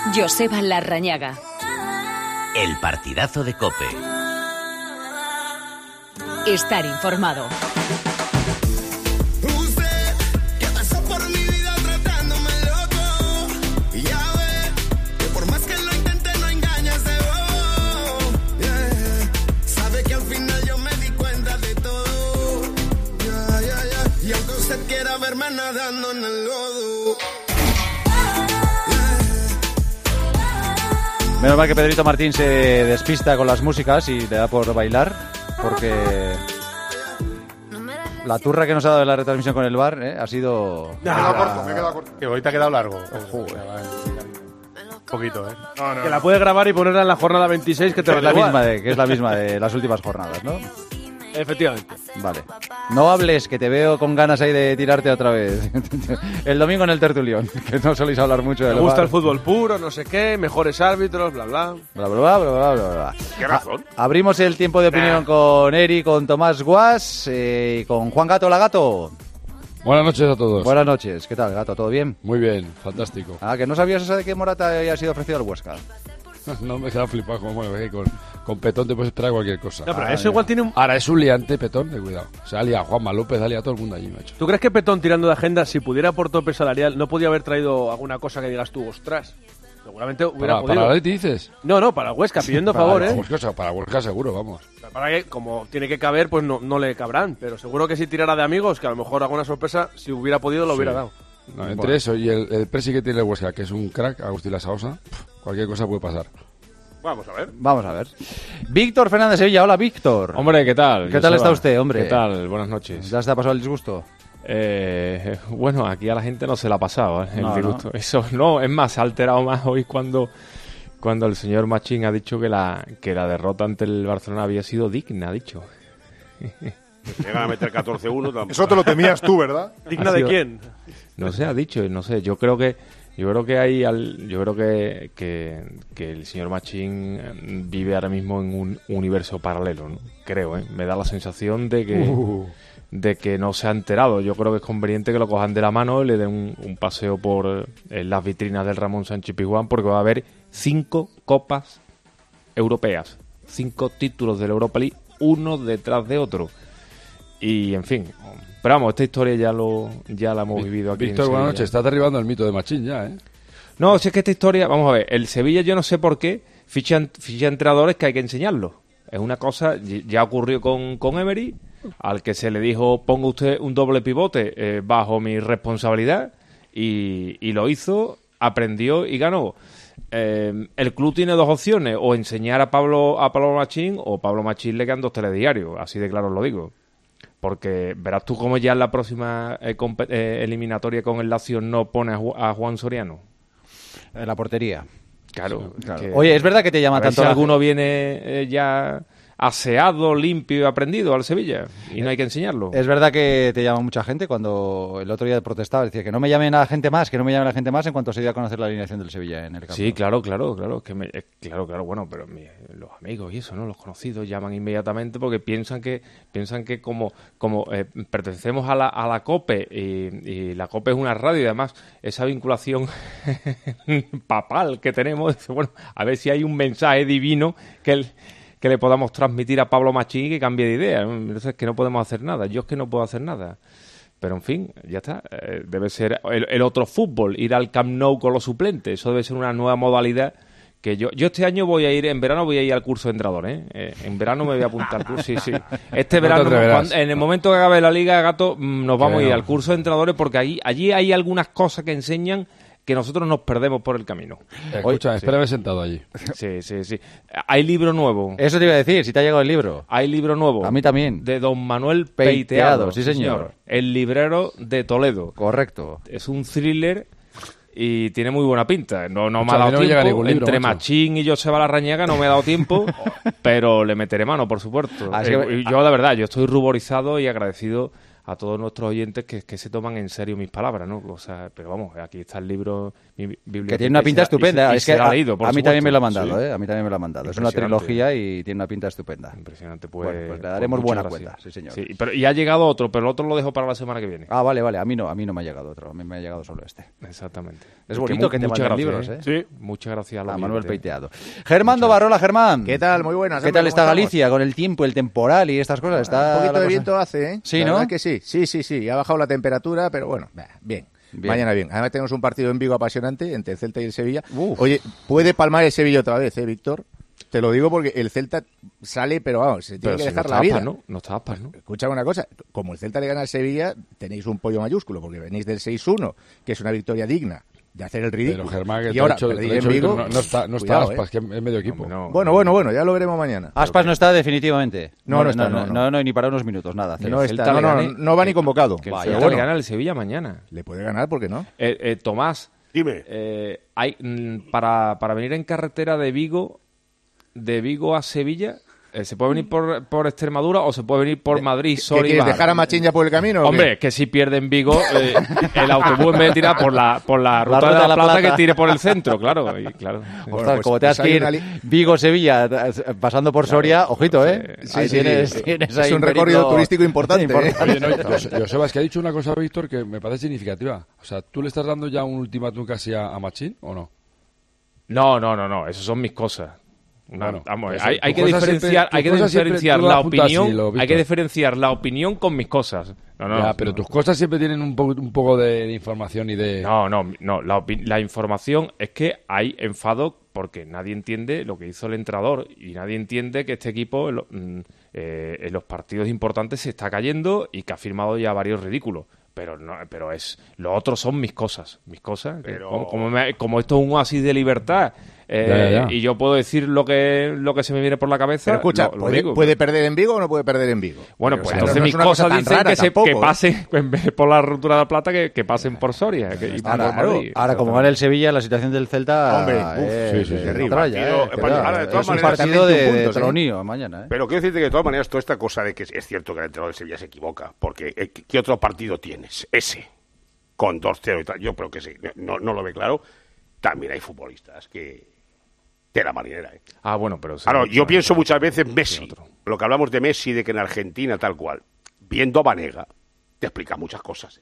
Joseba Larrañaga. El partidazo de COPE. Estar informado. Nadando en el lodo. Menos mal que Pedrito Martín se despista con las músicas y le da por bailar, porque la turra que nos ha dado en la retransmisión con el bar ha sido... Me he quedado corto. Que hoy te ha quedado largo. Un poquito, No. Que la puedes grabar y ponerla en la jornada 26 que te va a dar que es la misma de las últimas jornadas, ¿no? Efectivamente. Vale. No hables, que te veo con ganas ahí de tirarte otra vez. El domingo en el tertulión, que no soléis hablar mucho de Me gusta el fútbol puro, no sé qué, mejores árbitros, bla, bla. Bla, bla, bla, bla, bla, bla. ¿Qué razón? Abrimos el tiempo de opinión con Eri, con Tomás Guas y con Juan Gato la Gato. Buenas noches a todos. Buenas noches. ¿Qué tal, Gato? ¿Todo bien? Muy bien, fantástico. Ah, que no sabías eso de que Morata había sido ofrecido al Huesca. No me queda flipado, como bueno, con Petón te puedes esperar cualquier cosa. No, pero eso igual tiene un... Ahora es un liante Petón, de cuidado. Se ha liado Juanma López, ha liado todo el mundo allí, macho. ¿Tú crees que Petón, tirando de agenda, si pudiera por tope salarial, no podía haber traído alguna cosa que digas tú, ostras? Seguramente hubiera podido. ¿Para Leti dices? No, para Huesca, pidiendo favor, ¿eh? Para Huesca seguro, vamos. Para que, como tiene que caber, pues no le cabrán. Pero seguro que si tirara de amigos, que a lo mejor alguna sorpresa, si hubiera podido, lo hubiera dado. No, entre eso y el presi que tiene el Huesca, que es un crack, Agustín Lasaosa, cualquier cosa puede pasar. Vamos a ver. Víctor Fernández Sevilla, hola Víctor. Hombre, ¿qué tal? ¿Qué tal está usted, hombre? ¿Qué tal? Buenas noches. ¿Ya se te ha pasado el disgusto? Bueno, aquí a la gente no se la ha pasado, el disgusto. No. Eso no, es más, se ha alterado más hoy cuando el señor Machín ha dicho que la derrota ante el Barcelona había sido digna, ha dicho. Llegan a meter 14-1. Eso te lo temías tú, ¿verdad? ¿Digna de quién? No sé, ha dicho, no sé. Yo creo que el señor Machín vive ahora mismo en un universo paralelo, ¿no? Creo, me da la sensación de que no se ha enterado. Yo creo que es conveniente que lo cojan de la mano y le den un paseo por las vitrinas del Ramón Sánchez Pizjuán, porque va a haber 5 copas europeas, 5 títulos de la Europa League, uno detrás de otro. Y, en fin... Pero vamos, esta historia ya la hemos vivido aquí. Víctor, buenas noches. Estás derribando el mito de Machín ya, ¿eh? No, si es que esta historia... Vamos a ver, el Sevilla yo no sé por qué ficha entrenadores que hay que enseñarlos. Es una cosa... Ya ocurrió con Emery, al que se le dijo, ponga usted un doble pivote bajo mi responsabilidad, y lo hizo, aprendió y ganó. El club tiene dos opciones, o enseñar a Pablo Machín, o Pablo Machín le quedan 2 telediarios, así de claro os lo digo. Porque verás tú cómo ya en la próxima eliminatoria con el Lazio no pone a Juan Soriano. En la portería. Claro. Oye, ¿es verdad que te llama tanto si alguno viene ya aseado, limpio y aprendido al Sevilla y no hay que enseñarlo? Es verdad que te llama mucha gente. Cuando el otro día protestaba, decía que no me llamen a la gente más, en cuanto se dio a conocer la alineación del Sevilla en el campo. Sí, claro, claro, bueno, pero los amigos y eso, ¿no? Los conocidos llaman inmediatamente porque piensan que como pertenecemos a la COPE y la COPE es una radio, y además esa vinculación papal que tenemos, bueno, a ver si hay un mensaje divino que le podamos transmitir a Pablo Machín y que cambie de idea. Entonces, que no podemos hacer nada. Yo es que no puedo hacer nada. Pero, en fin, ya está. Debe ser el otro fútbol, ir al Camp Nou con los suplentes. Eso debe ser una nueva modalidad que yo este año en verano voy a ir al curso de entrenador, ¿eh? En verano me voy a apuntar al curso, sí. Este verano, en el momento que acabe la Liga, Gato, nos vamos a ir al curso de entrenadores, porque allí hay algunas cosas que enseñan que nosotros nos perdemos por el camino. Escucha, espérame sentado allí. Sí. Hay libro nuevo. Eso te iba a decir, si te ha llegado el libro. Hay libro nuevo. A mí también. De don Manuel Peiteado. Sí, señor. El librero de Toledo. Correcto. Es un thriller y tiene muy buena pinta. No me ha dado tiempo. Entre Machín y Joseba Larrañaga no me ha dado tiempo, pero le meteré mano, por supuesto. Yo, la verdad, yo estoy ruborizado y agradecido a todos nuestros oyentes que se toman en serio mis palabras, ¿no? O sea, pero vamos, aquí está el libro, mi biblioteca. Que tiene una pinta estupenda. Y es que será leído, por a mí supuesto. también me lo ha mandado, Sí. A mí también me lo ha mandado. Es una trilogía y tiene una pinta estupenda. Impresionante, Bueno, pues le daremos buena cuenta, sí, señor. Sí, y ha llegado otro, pero el otro lo dejo para la semana que viene. Ah, vale, a mí no me ha llegado otro, a mí me ha llegado solo este. Exactamente. Es bonito que te muchas manden gracias, libros, Sí. Muchas gracias a los Manuel oyentes. Peiteado. Germán Dobarrola, Germán. ¿Qué tal? Muy buenas. ¿Qué hombre, tal está ¿cómo estamos? Galicia con el tiempo, el temporal y estas cosas? Está Un poquito la de cosa- viento hace, ¿eh? Sí, La ¿no? verdad que sí. Sí. Ha bajado la temperatura, pero bueno, bien. Bien. Mañana bien. Además tenemos un partido en Vigo apasionante entre el Celta y el Sevilla. Uf. Oye, puede palmar el Sevilla otra vez, Víctor? Te lo digo porque el Celta sale, pero vamos, se tiene Pero que si dejar no la está vida. Aspas, ¿no? No está Aspas, ¿no? Escúchame una cosa, como el Celta le gana al Sevilla, tenéis un pollo mayúsculo, porque venís del 6-1, que es una victoria digna de hacer el ridículo. Pero Germán, que y te ahora ha dicho, perdí te ha en dicho Vigo, que no está cuidado, Aspas, que es medio equipo. No, Bueno, ya lo veremos mañana. Aspas no está definitivamente. No está, no. No, ni para unos minutos, nada. No Celta está, le no gane- va ni convocado. Que el Pero Celta bueno, le gana al Sevilla mañana. le puede ganar, ¿por qué no? Tomás, Dime. para venir en carretera de Vigo a Sevilla, ¿se puede venir por Extremadura o se puede venir por Madrid, ¿Qué Soria y quieres, bajar? dejar a Machín ya por el camino? o qué? Hombre, que si pierde en Vigo, el autobús en vez de tirar por la ruta de la Plata, que tire por el centro, claro. Claro. Bueno, Ostras, pues- como tengas pues hay que ir una Vigo-Sevilla pasando por Soria, ojito, ¿eh? Sí, Ahí sí. tienes Es ahí un recorrido periplo turístico importante, ¿eh? Oye, no, Josebas, que ha dicho una cosa, Víctor, que me parece significativa. O sea, ¿tú le estás dando ya un ultimátum casi a Machín o no? No, eso son mis cosas. Bueno, Vamos, eso, hay tu que cosa diferenciar, siempre- hay que tu cosa siempre diferenciar tú lo la apuntas así, opinión, Víctor. hay que diferenciar la opinión con mis cosas. Pero tus cosas siempre tienen un poco de información y de... No, la información es que hay enfado porque nadie entiende lo que hizo el entrenador y nadie entiende que este equipo en los partidos importantes se está cayendo y que ha firmado ya varios ridículos. Pero lo otro son mis cosas, que Pero- como esto es un oasis de libertad Ya. y yo puedo decir lo que se me viene por la cabeza. Pero escucha, lo digo. ¿puede perder en Vigo o no puede perder en Vigo? Bueno, Pero, pues o sea, entonces no es mis una cosa cosas tan dicen rara que tampoco, ¿eh? pasen, en vez de por la ruptura de la Plata, que pasen por Soria. Y por Madrid. Ahora, como gana el Sevilla, la situación del Celta Hombre, es sí, terrible. tralla, Partido- cuidado. ahora, de todas Es un maneras, partido 21 de puntos, ¿eh? tronío mañana, ¿eh? Pero quiero decirte que de todas maneras toda esta cosa de que es cierto que el entrenador del Sevilla se equivoca, porque ¿qué otro partido tienes? Ese, con 2-0 y tal. Yo creo que sí, no lo ve claro. También hay futbolistas que... de la marinera, ¿eh? Ah, bueno, pero... Claro, yo pienso muchas veces Sí, Messi, otro. lo que hablamos de Messi, de que en Argentina tal cual, viendo a Vanega, te explica muchas cosas.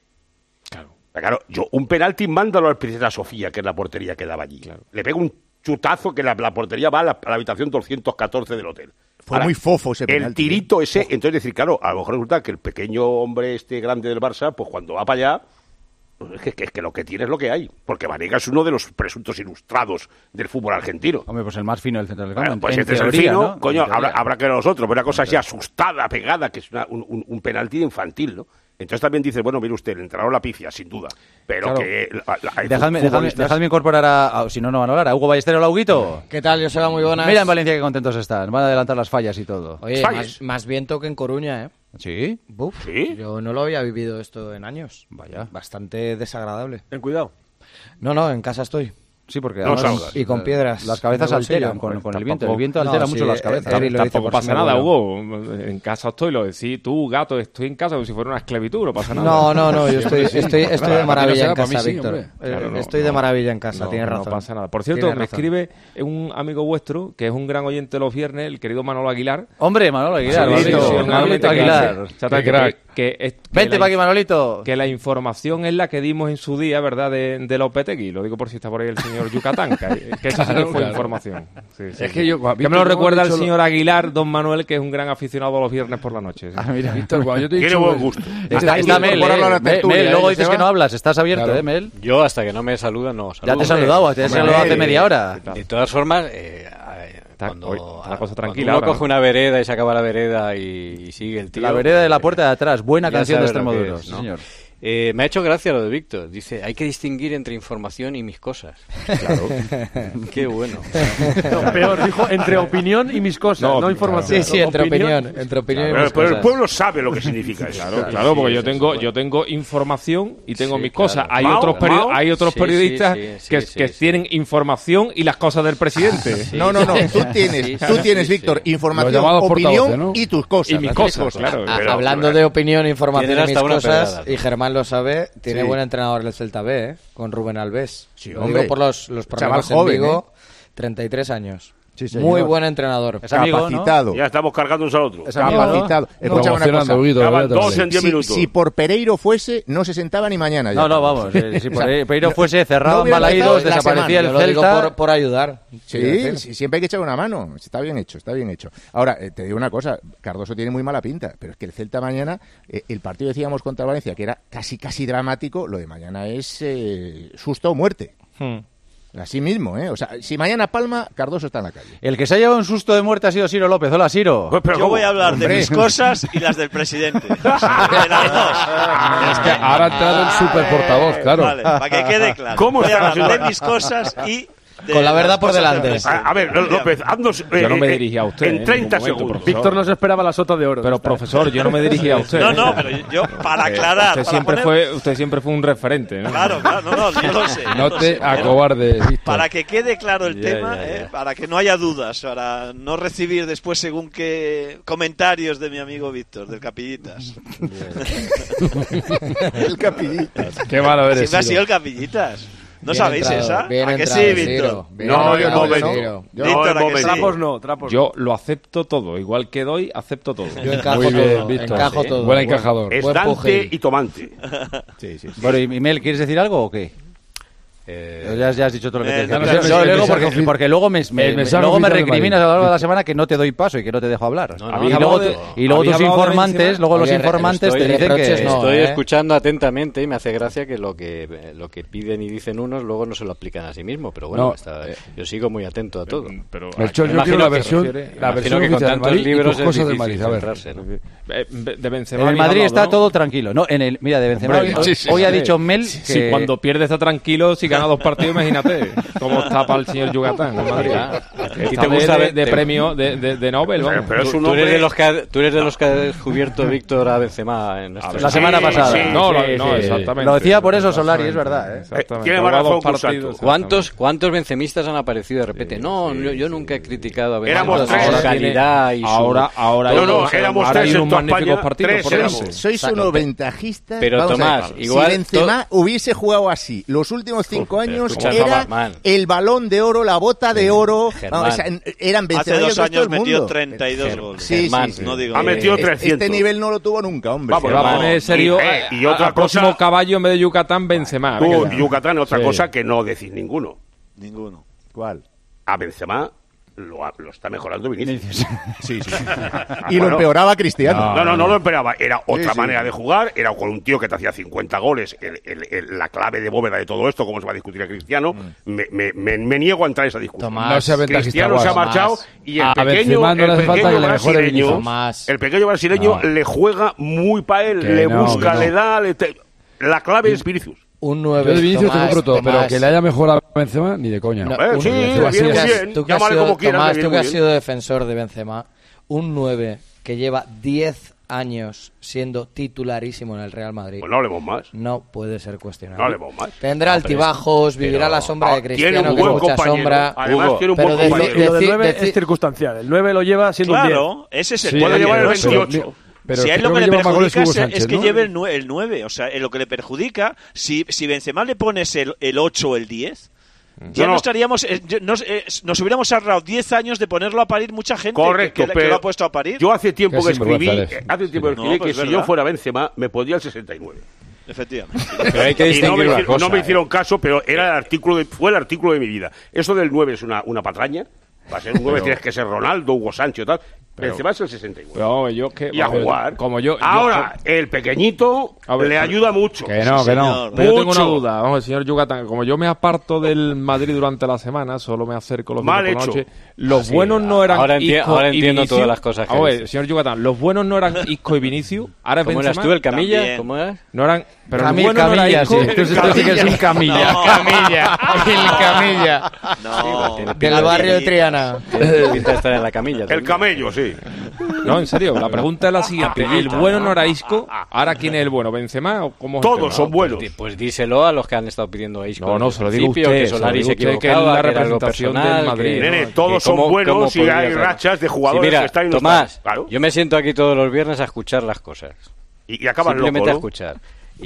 Claro, yo un penalti mándalo al Princesa Sofía, que es la portería que daba allí. Le pego un chutazo que la portería va a la habitación 214 del hotel. Fue muy fofo ese El penalti, tirito ese, entonces decir, claro, a lo mejor resulta que el pequeño hombre grande del Barça, pues cuando va para allá, pues es que lo que tiene es lo que hay. Porque Vanega es uno de los presuntos ilustrados del fútbol argentino. Hombre, pues el más fino del centro del campo. Bueno, pues en este es el teoría, fino, ¿no? coño, En teoría. habrá que ver a los otros, pero una cosa así asustada, pegada, que es un penalti infantil, ¿no? Entonces también dices, bueno, mire usted, el entrenador la pifia, sin duda, pero Claro. que hay Dejadme incorporar si no van a hablar, a Hugo Ballester. Hola, Huguito. ¿Qué tal, Joseba? Muy buenas. Mira en Valencia qué contentos están, van a adelantar las fallas y todo. Oye, Falles. más viento que en Coruña, ¿eh? ¿Sí? Buf, ¿Sí? yo no lo había vivido esto en años. Vaya. Bastante desagradable. Ten cuidado. No, en casa estoy. Sí, porque No además, salgas. Y con piedras. las cabezas de bolsillo. alteran con el viento. tampoco- El viento altera No, mucho sí, las cabezas. Evi lo dice Tampoco por pasa si me nada, vuelo. Hugo. En casa estoy, lo decís tú, gato, estoy en casa como si fuera una esclavitud, no pasa nada. No, yo estoy de maravilla en para mí casa, sí, Víctor. hombre. Claro, no, Estoy de no. maravilla en casa, No, tienes razón. No pasa nada. Por cierto, Tienes me razón. escribe un amigo vuestro, que es un gran oyente los viernes, el querido Manolo Aguilar. Hombre, Manolo Aguilar. Sí, Manolito Aguilar. Exactamente, Qué crack. que Vente para aquí, Manolito. que la información es la que dimos en su día, ¿verdad? De Lopetegui. Lo digo por si está por ahí el señor Yucatán, que eso sí que fue Claro. información. Sí. Es que yo... Que me lo recuerda el señor Aguilar, don Manuel, que es un gran aficionado a los viernes por la noche. ¿sí? Ah, mira. Víctor, cuando yo te he Tiene dicho... buen gusto. Está Mel, incorporarlo a la tertulia, Mel, luego ¿eh, dices Joseba? que no hablas, estás abierto, Claro. Mel. Yo hasta que no me saludan, no Ya saludo. te he saludado, hace media hora. De todas formas, Hoy está la cosa cuando tranquila uno ahora, coge ¿no? una vereda y se acaba la vereda y sigue el tío... La vereda de la puerta de atrás, buena ya canción de sabes lo que Extremadura, es, ¿no? señor. Me ha hecho gracia lo de Víctor. Dice, hay que distinguir entre información y mis cosas. Claro. Qué bueno. No, peor, dijo entre opinión y mis cosas, no información. Sí, entre opinión y mis cosas. Pero el pueblo sabe lo que significa eso. Claro, porque yo tengo información y tengo mis cosas. Hay otros periodistas que tienen información y las cosas del presidente. No. Tú tienes, Víctor, información, opinión, ¿no? Y tus cosas. Y mis cosas, claro. Hablando de opinión, información y mis cosas, y Germán lo sabe, tiene buen entrenador el Celta B, con Rubén Alves. Sí, lo digo por los problemas en Vigo, 33 años. Sí, señor. Muy buen entrenador. Es amigo, capacitado. ¿no? Ya estamos cargando unos al otro. Es amigo, capacitado. ¿no? Escúchame una cosa. Acaban 2 en 10 minutos. Si por Pereiro fuese, no se sentaba ni mañana. Ya. No, vamos. Si por Pereiro fuese, cerraban Balaídos, desaparecía el Celta. Lo digo por ayudar. Sí, siempre hay que echar una mano. Está bien hecho. Ahora, te digo una cosa. Cardoso tiene muy mala pinta, pero es que el Celta mañana, el partido decíamos contra Valencia, que era casi dramático, lo de mañana es susto o muerte. Así mismo, ¿eh? O sea, si mañana palma, Cardoso está en la calle. El que se ha llevado un susto de muerte ha sido Ciro López. Hola, Ciro. Yo voy a hablar de mis cosas y las del presidente. De las dos. Es que ahora ha entrado el super portavoz, claro. Vale, para que quede claro. ¿Cómo voy a está hablar de mis cosas y... Con la verdad por delante. A ver, López, haznos yo no me dirigí a usted en 30 momento, segundos. profesor. Víctor no se esperaba la sota de oro. Pero, profesor, yo no me dirigí a usted. No, pero yo, para aclarar... Usted siempre fue un referente, ¿no? Claro, yo lo sé. No te acobardes, Víctor. Para que quede claro el tema, para que no haya dudas, para no recibir después según qué comentarios de mi amigo Víctor, del Capillitas. El Capillitas. Qué malo eres. Siempre ha sido el Capillitas. ¿No bien sabéis entrado, esa? ¿A que sí, Víctor? No, yo no. Víctor, ¿a que sí? Trapos no. Yo lo acepto todo. Igual que doy, acepto todo. Yo encajo Muy bien, todo. Víctor. Encajo todo. Buen encajador. Es Buen Dante pugil. y Tomante. Sí. Bueno, y Mel, ¿quieres decir algo o qué? Ya has dicho todo lo que te no, decía. no, Yo el luego mensaje porque luego me mensaje oficial de recriminas Madrid. a lo largo de la semana que no te doy paso y que no te dejo hablar. Habéis Y luego hablado tus hablado de informantes, Benzema. luego los Oye, informantes te dicen reproches que... no. Estoy escuchando atentamente y me hace gracia que lo que piden y dicen unos luego no se lo aplican a sí mismos, pero bueno, yo sigo muy atento a todo. Pero Melchor, yo quiero la versión oficial del Madrid y tus cosas del Madrid. A ver. de Benzema. En el Madrid hablado, está ¿no? todo tranquilo. No, mira, de Benzema hoy ha dicho Mel que... Si cuando pierde está tranquilo, si gana 2 partidos, imagínate cómo está para el señor Yucatán en Madrid. ¿Y te gusta de premio de Nobel? Vamos. Pero es un Tú hombre... eres de los que ha descubierto Víctor a Benzema en La semana pasada. sí, No, sí, exactamente. Lo decía por eso Solari, es verdad. Exactamente. Tiene Juega razón, 2 partidos. ¿Cuántos bencemistas han aparecido de repente? Yo nunca he criticado a Benzema Éramos por tres. su calidad y su... Ahora éramos ahora hay tres unos en toda magníficos España, partidos. tres por éramos. ejemplo. Sois unos ventajistas. Pero, Vamos a Tomás, ver, igual si Benzema hubiese jugado así los últimos 5 años, escucha, era man. el Balón de Oro, la Bota de Oro. Germán. Vamos, eran Benzema Hace y el 2 resto años del metió mundo. 32 goles. Sí, Germán, sí. No digo... Ha metido 300. Este nivel no lo tuvo nunca, hombre. Vamos, Se va a poner serio y otra al próximo cosa... caballo en vez de Yucatán, Benzema. Tú, Venga. Yucatán, otra Sí. cosa que no decís ninguno. Ninguno. ¿Cuál? A Benzema lo está mejorando Vinicius. Sí. Y lo empeoraba Cristiano. No lo esperaba. Era otra Sí. manera de jugar. Era con un tío que te hacía 50 goles. La clave de bóveda de todo esto, cómo se va a discutir a Cristiano, me niego a entrar en esa discusión. Tomás, No sea ventajista, Cristiano se ha Guas. marchado y el A pequeño, Benzema no le hace falta que le mejore Vinicius. Tomás. el pequeño brasileño le juega muy para él, Que le no, busca, que no. le da. La clave es Vinicius. Un Yo 9. de Vinicius te Tomás, compro todo, pero Tomás. que le haya mejorado a Benzema, ni de coña. No, Sí, Benzema viene sí, bien. Tú que has Llámale sido, como quieras. Tomás, me tú viene que muy has bien. sido defensor de Benzema, un 9 que lleva 10 años siendo titularísimo en el Real Madrid. Pues no hablemos más. No puede ser cuestionable. No hablemos más. Tendrá altibajos, vivirá la sombra de Tiene Cristiano, un que es buen mucha compañero. sombra. Además, Hugo, tiene un pero buen desde- compañero. Lo del 9 decir- es circunstancial. El 9 lo lleva siendo un 10. Claro, ese es el Sí, Puede tema. llevar el Eso. 28. Pero si a él creo lo que le lleva más goles perjudica Hugo es Sánchez, que ¿no? lleve el 9. O sea, lo que le perjudica, si Benzema le pones el 8 o el 10, ya no estaríamos, nos hubiéramos ahorrado 10 años de ponerlo a parir mucha gente. Correcto, que pero lo ha puesto a parir. Yo hace tiempo Qué que escribí, sinvergüenza eres. que es si verdad. yo fuera Benzema me podía el 69. Efectivamente. Pero hay que Y no distinguir me, una hicieron, cosa. no me hicieron caso, pero era fue el artículo de mi vida. Eso del 9 es una patraña. Va a ser un 9, tienes que ser Ronaldo, Hugo Sánchez y tal. Benzema es el 61. Pero y a jugar. Como yo, ahora, el pequeñito le ayuda mucho. Que no. Señor. Pero yo tengo una duda. Vamos, señor Yucatán, como yo me aparto del Madrid durante la semana, solo me acerco los Mal viernes por la hecho. noche. Los buenos no eran ahora Isco ahora y entiendo Vinicius. todas las cosas que A ver, dices. señor Yucatán, los buenos no eran Isco y Vinicius. Ahora es ¿Cómo Benzema. eras tú, el Camilla? También. ¿Cómo eras? No eran... Pero Camilla, el bueno no era Camilla, Isco. sí. Tú sí que es un Camilla. No. Camilla, el Camilla. No. Del barrio de Triana. Tiene pinta de estar en la camilla. El también. camello, sí. No, en serio, la pregunta es la siguiente. ¿El bueno no era Isco? ¿Ahora quién es el bueno? ¿Benzema o cómo es el Todos tema? son buenos. Pues díselo a los que han estado pidiendo a Isco. No, desde se lo el digo principio, usted, que se lo Solari digo se usted, que es equivocaba, la que era algo representación personal, del Madrid. que- Nene, que todos son cómo- buenos cómo y podría hay ser. rachas de Sí, jugadores mira, que están y no Tomás, están. Claro. yo me siento aquí todos los viernes a escuchar las cosas. Y acaban Simplemente locos, a escuchar.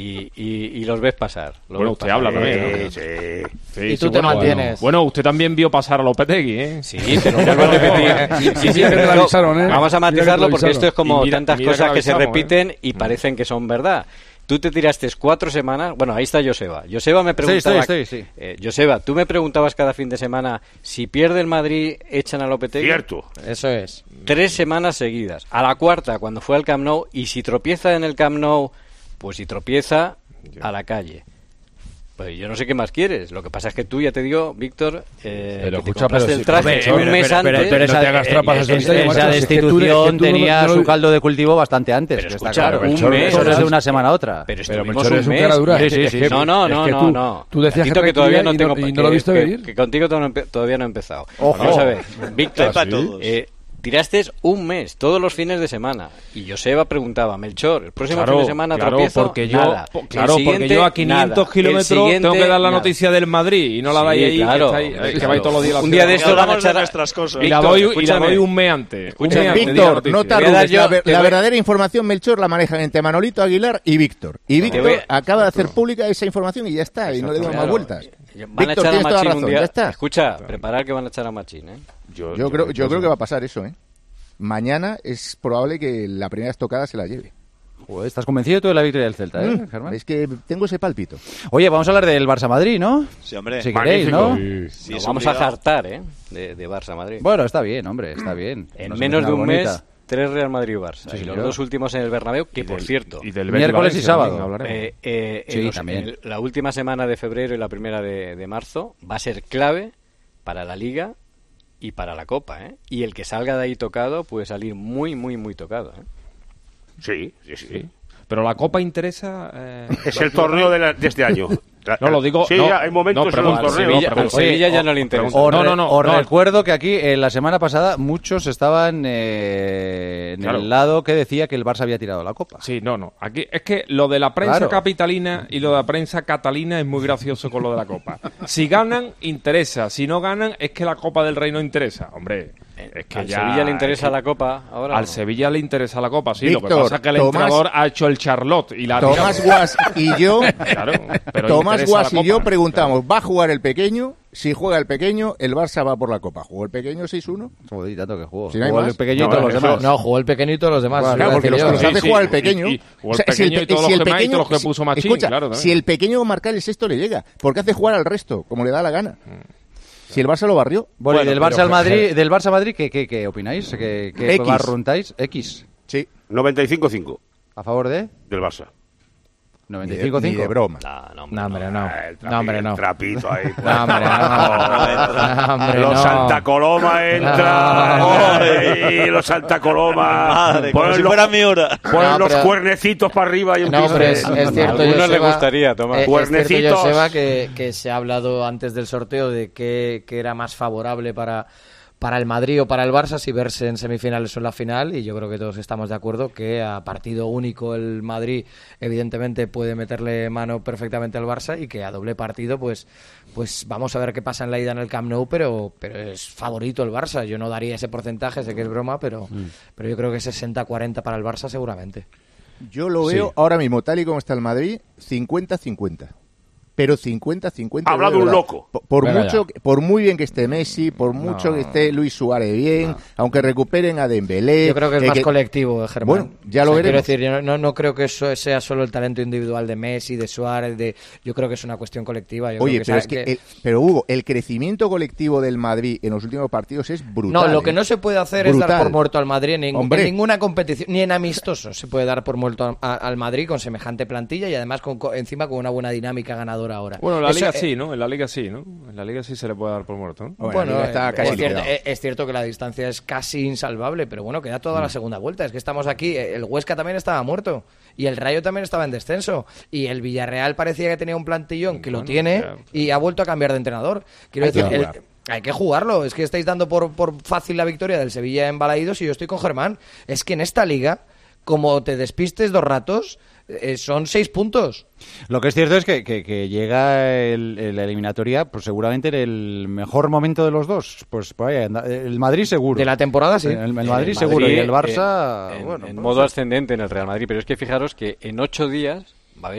Y los ves pasar. Bueno, usted habla también, ¿no? Sí. Sí, Y tú sí, te bueno, mantienes. Bueno, usted también vio pasar a Lopetegui, ¿eh? Sí, te lo vuelvo a repetir. Sí, Sí, que te pero lo avisaron, ¿eh? Vamos a Mira que te matizarlo lo porque avisaron. esto es como Y mira- tantas mira que cosas lo que se avisamos, repiten y parecen que son verdad. Tú te tiraste 4 semanas. Bueno, ahí está Joseba. Joseba me preguntaba. Estoy. Joseba, tú me preguntabas cada fin de semana si pierde el Madrid, echan a Lopetegui. Cierto. Eso es. 3 semanas seguidas. A la cuarta, cuando fue al Camp Nou, y si tropieza en el Camp Nou, pues si tropieza, a la calle. Pues yo no sé qué más quieres. Lo que pasa es que tú, ya te digo, Víctor, que te escucha, compraste pero el sí, traje pero- un mes antes. pero no te hagas trampas a solitario, macho, esa si es que tú destitución no- tenía no- su caldo de cultivo bastante antes. Pero que escucha, está claro. un Eso mes, no es de ¿no? una semana a otra. Pero Pero estuvimos Melchor un es un mes. cara dura. Sí, Es sí, que- sí. No, es que no. Tú decías Quito que recto todavía y no tengo y no lo viste venir. que contigo todavía no he empezado. Ojo. Vamos a ver, Víctor, Para todos. tiraste un mes, todos los fines de semana. Y Joseba preguntaba, Melchor, el próximo fin de semana claro, tropiezo, porque yo, nada. claro, El porque yo a 500 nada. El kilómetros siguiente, tengo que dar la nada. noticia del Madrid y no la Sí, dais ahí, claro. que, está ahí, que vais todos los días a la Un día ciudad. de esto van a Hablamos de echar nuestras cosas. y la Víctor, doy escúchame. un mes antes. Escúchame, un mes antes, di la Víctor, noticia. no Te voy a dar tardes. yo- te La voy- verdadera información, Melchor, la manejan entre Manolito Aguilar y Víctor. Y Víctor voy- acaba de hacer pública esa información y ya está, y no le damos más Claro. vueltas. Van a Víctor, echar a tienes toda Machín razón, un día. ya está. Escucha, preparar que van a echar a Machín, ¿eh? Yo creo que va a pasar eso, ¿eh? Mañana es probable que la primera estocada se la lleve. Joder, ¿estás convencido tú de la victoria del Celta, Germán? Es que tengo ese pálpito. Oye, vamos a hablar del Barça-Madrid, ¿no? Sí, hombre. Si queréis, ¿no? Sí, Nos es vamos a obligado. jartar, ¿eh? De Barça Madrid. Bueno, está bien, hombre, está bien. En Nos menos de parece un una mes, bonita. 3 Real Madrid y Barça. Sí, y los señor. 2 últimos en el Bernabéu, que por cierto, Y del Miércoles y Betis-Valencia sábado. también hablaremos. Sí, también. la última semana de febrero y la primera de marzo va a ser clave para la Liga y para la Copa, ¿eh? Y el que salga de ahí tocado puede salir muy, muy, muy tocado, ¿eh? Sí. Pero la Copa interesa. Es el torneo de este año. No, lo digo. Sí, no, ya hay momentos no, en los pregunto, torneos. Al Sevilla ya no le interesa. Os recuerdo que aquí la semana pasada muchos estaban en Claro. el lado que decía que el Barça había tirado la Copa. Sí, no. Aquí es que lo de la prensa Claro. capitalina y lo de la prensa catalina es muy gracioso con lo de la Copa. Si ganan, interesa. Si no ganan, es que la Copa del Rey no interesa. Hombre, es que ¿Al ya... Sevilla le interesa es que la Copa ahora? Al o no? Sevilla le interesa la Copa, sí. lo que Víctor, pasa es que el Tomás- entrenador ha hecho el Charlotte y la ha Tomás tirado. Guas y yo, Claro, pero Tomás interesa Guas la y yo Copa. preguntamos, ¿va a jugar el pequeño? Si juega el pequeño, el Barça va por la Copa. ¿Jugó el pequeño 6-1? Joder, tanto que jugó. Si no hay Jugó más. el pequeñito No, los eso- demás. No, jugó el pequeñito y los demás. Claro, iba a porque decir los yo. hace jugar el pequeño. Y jugó el pequeño y todos los demás y todos los que puso Machín, escucha, claro, también. si el pequeño marcar el sexto le llega, porque hace jugar al resto, como le da la gana. Si el Barça lo barrió. Bueno, y del pero- Barça al Madrid, del Barça a Madrid, ¿qué opináis? ¿Qué X. barruntáis? X. Sí. 95-5 ¿A favor de? del Barça. 95-5. Ni de broma. No, hombre, no. El No, hombre, no. trapito ahí. No, hombre, no. No, hombre, Los no. Santa Coloma entran. No. Ay, los Santa Coloma. Madre, como si fuera mi hora. Ponen No, los pero- cuernecitos para arriba y No, empiezan. pero es cierto, A algunos les Joseba, gustaría, Tomás. es cierto, Cuernecitos. Joseba, que se ha hablado antes del sorteo de que era más favorable para el Madrid o para el Barça si verse en semifinales o en la final, y yo creo que todos estamos de acuerdo que a partido único el Madrid evidentemente puede meterle mano perfectamente al Barça, y que a doble partido pues vamos a ver qué pasa en la ida en el Camp Nou, pero es favorito el Barça. Yo no daría ese porcentaje, sé que es broma, pero yo creo que 60-40 para el Barça seguramente. Yo lo veo ahora mismo, tal y como está el Madrid, 50-50. pero 50-50. Ha hablado un loco. Por muy bien que esté Messi, por mucho que esté Luis Suárez bien, aunque recuperen a Dembélé. Yo creo que es más colectivo, Germán. Bueno, ya lo veremos. Quiero decir, yo no creo que eso sea solo el talento individual de Messi, de Suárez, yo creo que es una cuestión colectiva. Oye, pero Hugo, el crecimiento colectivo del Madrid en los últimos partidos es brutal. No, lo que no se puede hacer es dar por muerto al Madrid en ninguna competición, ni en amistosos se puede dar por muerto al Madrid con semejante plantilla y además encima con una buena dinámica ganadora ahora. Bueno, en la Liga sí, ¿no? En la Liga sí, ¿no? En la Liga sí se le puede dar por muerto, ¿no? Bueno, es cierto que la distancia es casi insalvable, pero bueno, queda toda la segunda vuelta. Es que estamos aquí, el Huesca también estaba muerto y el Rayo también estaba en descenso y el Villarreal parecía que tenía un plantillón que lo tiene y ha vuelto a cambiar de entrenador. Quiero decir, hay que jugarlo. Es que estáis dando por fácil la victoria del Sevilla en Balaídos y yo estoy con Germán. Es que en esta liga, como te despistes 2 ratos, son 6 puntos. Lo que es cierto es que llega la eliminatoria, pues seguramente en el mejor momento de los dos. Pues por ahí el Madrid seguro. De la temporada, sí. El Madrid seguro y el Barça... en modo ascendente en el Real Madrid. Pero es que fijaros que en 8 días va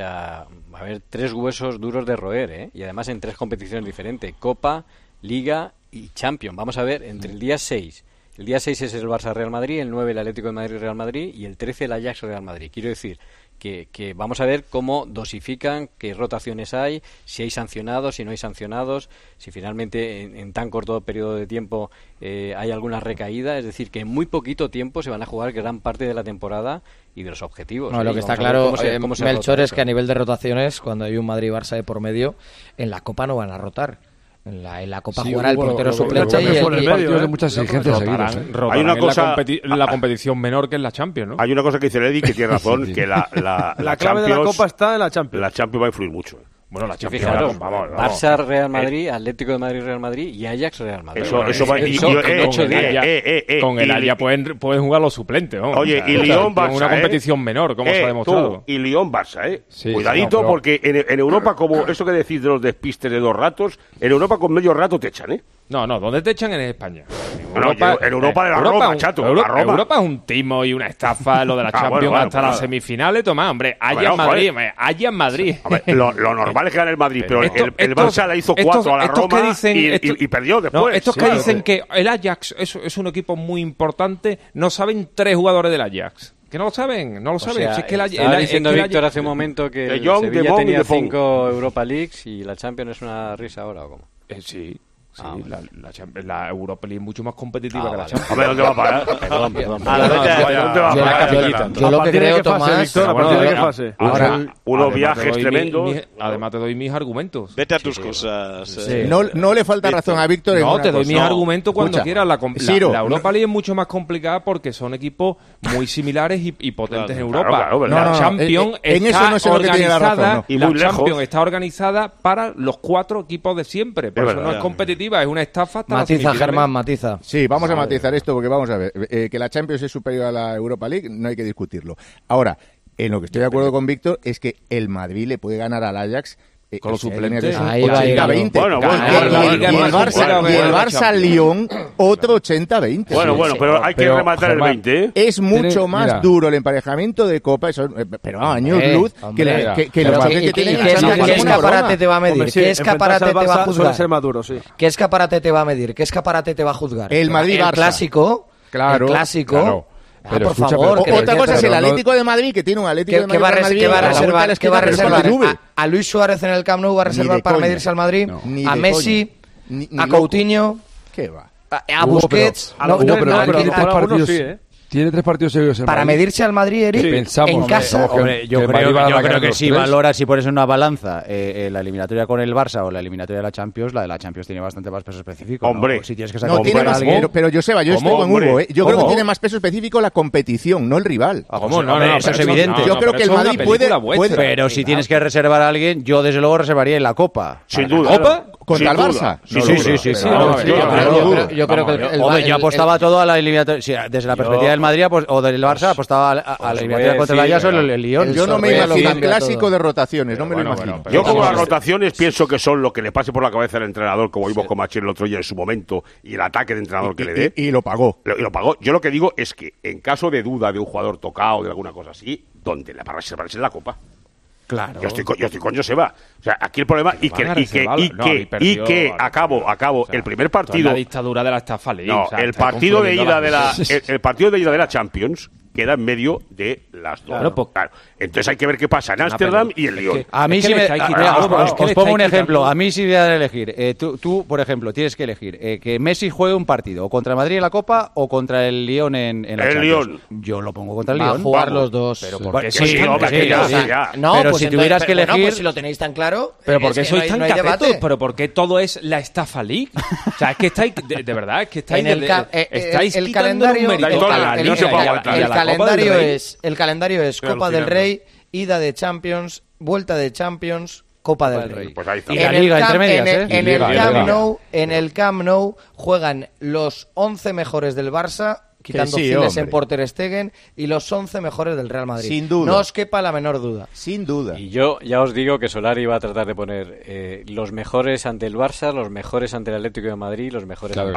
a haber 3 huesos duros de roer, ¿eh? Y además en 3 competiciones diferentes. Copa, Liga y Champions. Vamos a ver, entre el día 6... El día 6 es el Barça-Real Madrid, el 9 el Atlético de Madrid-Real Madrid y el 13 el Ajax-Real Madrid. Quiero decir que vamos a ver cómo dosifican, qué rotaciones hay, si hay sancionados, si no hay sancionados, si finalmente en tan corto periodo de tiempo hay alguna recaída. Es decir, que en muy poquito tiempo se van a jugar gran parte de la temporada y de los objetivos. No, lo que está claro, Melchor, es que a nivel de rotaciones, cuando hay un Madrid-Barça de por medio, en la Copa no van a rotar. En la Copa jugará el portero suplente y el partidos de muchas exigencias seguidas. Hay una cosa en la competición menor que en la Champions, ¿no? Hay una cosa que dice Ledi que tiene razón, que la clave de la Copa está en la Champions. La Champions va a influir mucho. Bueno, la Champions, fijaros, Barça, Real Madrid, Atlético de Madrid, Real Madrid y Ajax, Real Madrid. Eso va con el Ajax pueden jugar los suplentes, ¿no? Oye, y Lyon Barça, una competición menor, como se ha demostrado. Y Lyon Barça, cuidadito, porque en Europa, como eso que decís de los despistes de 2 ratos, en Europa con medio rato te echan, No, ¿dónde te echan? En España. En Europa de la Roma, chato. Europa es un timo y una estafa, lo de la Champions hasta las semifinales. Toma, hombre, Ajax Madrid. Lo normal es que gane el Madrid, pero el Barça le hizo 4 a la Roma y perdió después. No, estos que dicen que el Ajax es un equipo muy importante, no saben 3 jugadores del Ajax. Que no lo saben. Si es que estaba diciendo Víctor hace un momento que el Sevilla tenía 5 Europa Leagues y la Champions es una risa ahora, ¿o cómo? Sí. La Europa League es mucho más competitiva que la Champions. A ver, ¿dónde va a parar? Perdón. Yo lo que creo, Tomás... Ahora, unos viajes tremendos. Además te doy mis argumentos. Vete a tus cosas. No le falta razón a Víctor. No, te doy mis argumentos cuando quieras. La Europa League es mucho más complicada porque son equipos muy similares y potentes en Europa. La Champions está organizada para los 4 equipos de siempre. Por eso no es competitiva. Es una estafa hasta matiza, Germán, matiza. Sí, vamos a matizar esto porque vamos a ver. Que la Champions es superior a la Europa League, no hay que discutirlo. Ahora, en lo que estoy de acuerdo con Víctor es que el Madrid le puede ganar al Ajax con los suplentes. Ahí va a ir 20. Y el Barça-Lyon, otro 80-20. Bueno, pero hay que rematar el 20. Es mucho más duro el emparejamiento de Copa, pero años luz, que los que tienen. ¿Qué escaparate te va a medir? ¿Qué escaparate te va a juzgar? Ser maduro, sí. ¿Qué escaparate te va a medir? ¿Qué escaparate te va a juzgar? El Madrid-Barça. El clásico. Claro. El clásico. Pero por favor. Otra cosa es el Atlético de Madrid, que tiene un Atlético de Madrid. ¿Qué va a reservar? ¿A Luis Suárez en el Camp Nou va a reservar para medirse al Madrid? ¿A Messi? ¿A Coutinho? ¿Qué va? ¿A Busquets? Tiene 3 partidos seguidos para medirse al Madrid, Eric, en casa. Yo creo que si valoras, si pones en una balanza la eliminatoria con el Barça o la eliminatoria de la Champions, la de la Champions tiene bastante más peso específico. Hombre, si tienes que sacar tiene más, pero Joseba, yo estoy con Hugo. Yo creo que tiene más peso específico la competición, no el rival. ¿Cómo? No, eso es evidente. Yo creo que el Madrid puede. Pero si tienes que reservar a alguien, yo desde luego reservaría en la Copa. Sin duda. ¿Copa? ¿Contra el Barça? Sí. Yo creo que yo apostaba todo a la eliminatoria. Desde la perspectiva del Madrid o del Barça, apostaba a la eliminatoria contra el Ajax o el Lyon. Yo no me imagino el clásico de rotaciones, no me lo imagino. Yo como las rotaciones pienso que son lo que le pase por la cabeza al entrenador, como vimos con Machín el otro día en su momento, y el ataque de entrenador que le dé. Y lo pagó. Yo lo que digo es que en caso de duda de un jugador tocado, de alguna cosa así, ¿dónde? Para reservarse en la Copa. Claro. Yo estoy con Joseba. O sea, aquí el problema acabo el primer partido. La dictadura de la estafa League. No, o sea, el partido de ida de la Champions queda en medio de las dos. Claro. Entonces hay que ver qué pasa en Ámsterdam y en Lyon. A mí sí os pongo un ejemplo. A mí sí voy a elegir. Tú, por ejemplo, tienes que elegir que Messi juegue un partido o contra el Madrid en la Copa o contra el Lyon en la Champions. Lyon. Yo lo pongo contra el Va Lyon. a jugar los dos. Pero porque si tuvieras que elegir... pues si lo tenéis tan claro... Pero ¿por qué es que sois tan no hay catetos? debate. ¿Pero por qué todo es la estafa League? O sea, es que estáis... De verdad, es que estáis... estáis el quitando calendario... un mérito a la Liga y a la Copa del Rey. El calendario es Copa del Rey, ida de Champions, vuelta de Champions, Copa del Rey. Pues ahí está. Y la Liga entre medias, En el Camp Nou juegan los 11 mejores del Barça, quitando Giles en Ter Stegen, y los 11 mejores del Real Madrid. Sin duda. No os quepa la menor duda. Sin duda. Y yo ya os digo que Solari va a tratar de poner los mejores ante el Barça, los mejores ante el Atlético de Madrid, los mejores ante el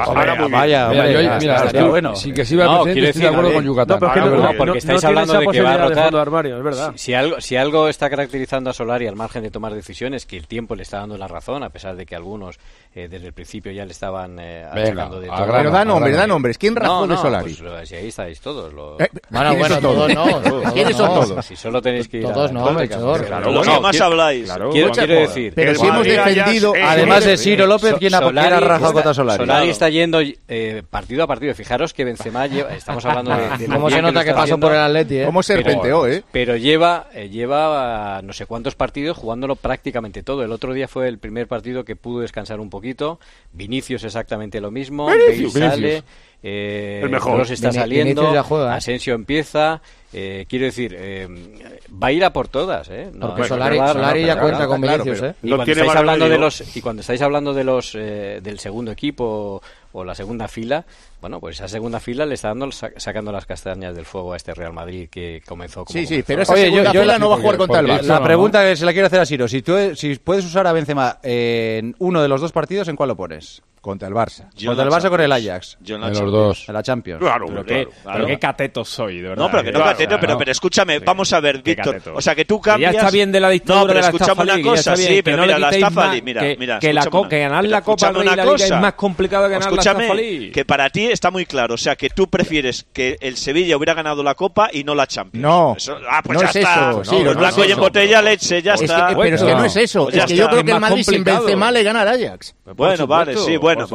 bueno, sin que sirva el presidente, estoy de acuerdo con Yucatán. Porque estáis hablando de que va a rotar. Armario, es verdad. Si algo está caracterizando a Solari al margen de tomar decisiones, que el tiempo le está dando la razón, a pesar de que algunos desde el principio ya le estaban achacando de todo. Pero da nombres. ¿Quién razón de Solari? Pues si ahí estáis todos. Bueno, todos no. ¿Quiénes son todos? Si solo tenéis que ir todos no, Melchor. Los que más habláis. Quiero decir... Pero si hemos defendido... Además de Ciro López, ¿quién ha rajado contra Solari? Solari está yendo partido a partido. Fijaros que Benzema lleva... Estamos hablando de ¿Cómo se nota que pasó por el Atleti? ¿Cómo serpenteó, Pero lleva no sé cuántos partidos jugándolo prácticamente todo. El otro día fue el primer partido que pudo descansar un poquito. Vinicius exactamente lo mismo. Bale sale... el mejor. Kroos está saliendo, Asensio empieza, quiero decir, va a ir a por todas, porque Solari ya cuenta con Vinicius, y cuando estáis hablando de los del segundo equipo o la segunda fila, bueno, pues esa segunda fila le está sacando las castañas del fuego a este Real Madrid que comenzó como... Sí, pero esa segunda fila no va a jugar contra el Barça. La pregunta que se la quiero hacer a Ciro, si puedes usar a Benzema en uno de los dos partidos, ¿en cuál lo pones? Contra el Barça. Contra el Barça o con el Ajax. En los dos. En la Champions. Pero qué catetos soy, de verdad. No, pero que no cateto, pero escúchame, vamos a ver, Víctor. O sea, que tú cambias... Ya está bien de la dictadura de la estafa League. No, pero escúchame una cosa, sí, pero mira, la estafa League, mira, que ganar la Copa del Rey y la Liga es más complicado que ganar la estafa League. Que para ti está muy claro, o sea, que tú prefieres que el Sevilla hubiera ganado la Copa y no la Champions. No, pues no ya es está. eso. Sí, blanco y en botella, leche, ya está. Pero es que no es eso. Es que yo creo que el Madrid sin Benzema le gana al Ajax. Bueno, vale, sí, bueno.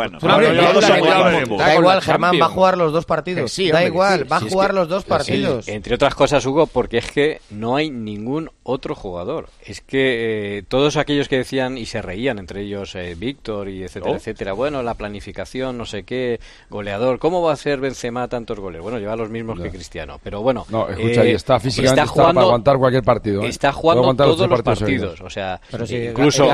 Da igual, Germán, va a jugar los dos partidos. Da igual, va a jugar los dos partidos. Entre otras cosas, Hugo, porque es que no hay ningún otro jugador. Es que todos aquellos que decían y se reían, entre ellos Víctor y etcétera, bueno, la planificación, no sé qué, goleador, ¿cómo va a hacer Benzema tantos goles? Bueno, lleva los mismos que Cristiano, pero bueno. No, escucha, y está físicamente para aguantar cualquier partido. Está jugando todos los partidos, o sea, incluso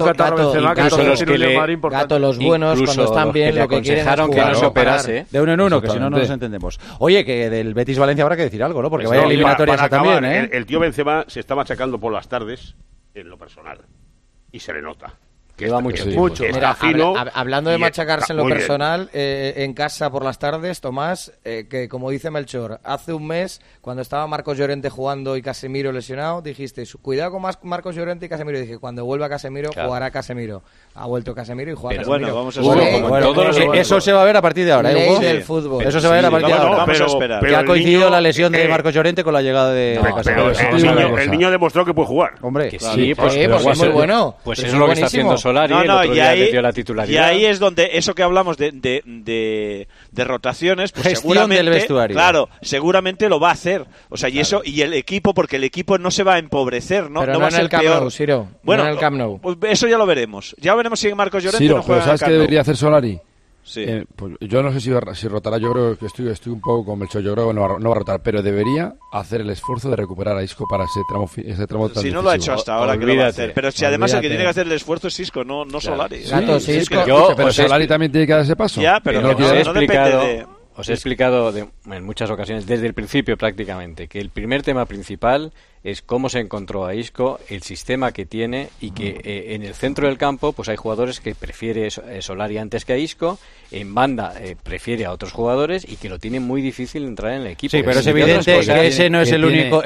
Gato, los buenos cuando están bien lo que quieren es que no se operase. De uno en uno, que si no, no nos entendemos. Oye, que del Betis-Valencia habrá que decir algo, ¿no? Porque vaya eliminatorias también, ¿eh? El tío Benzema se está machacando por las tardes en lo personal. Y se le nota. Que va mucho. Mira, hablando de machacarse en lo personal, en casa por las tardes, Tomás, que como dice Melchor, hace un mes, cuando estaba Marcos Llorente jugando y Casemiro lesionado, dijiste, cuidado con Marcos Llorente y Casemiro. Y dije, cuando vuelva Casemiro, jugará Casemiro. Ha vuelto Casemiro y juega Casemiro. Bueno, vamos a ver. Eso se va a ver a partir de ahora, ¿eh, Hugo? Del fútbol. Eso se va a ver a partir de ahora. Vamos a esperar. Que ha coincidido la lesión de Marcos Llorente con la llegada de Casemiro. El niño demostró que puede jugar. Hombre, sí, pues es muy bueno. Pues eso es lo que está haciendo Solari. Y ahí es donde eso que hablamos de rotaciones, pues seguramente, del vestuario. Claro, seguramente lo va a hacer. O sea, y eso y el equipo, porque el equipo no se va a empobrecer, ¿no? Pero no va a ser en el Camp peor. Nou, Ciro. Bueno, no en el Camp Nou. Pues eso ya lo veremos. Ya veremos si Marcos Llorente Ciro, no juega. pero ¿sabes en el qué Camp Nou? debería hacer Solari? Sí. Pues yo no sé si rotará, yo creo que estoy un poco con Melchor, yo creo que no va a rotar, pero debería hacer el esfuerzo de recuperar a Isco para ese tramo tan Si no lo ha hecho hasta ahora, que lo va a hacer. Pero si además el que tiene que hacer el esfuerzo es Isco, no Solari. Gato, sí, pero Solari también tiene que dar ese paso. Ya, pero no depende de... os he explicado en muchas ocasiones, desde el principio prácticamente, que el primer tema principal es cómo se encontró a Isco, el sistema que tiene y que en el centro del campo pues hay jugadores que prefiere Solari antes que a Isco, en banda prefiere a otros jugadores y que lo tienen muy difícil entrar en el equipo. Sí, pero es evidente que ese no es el único,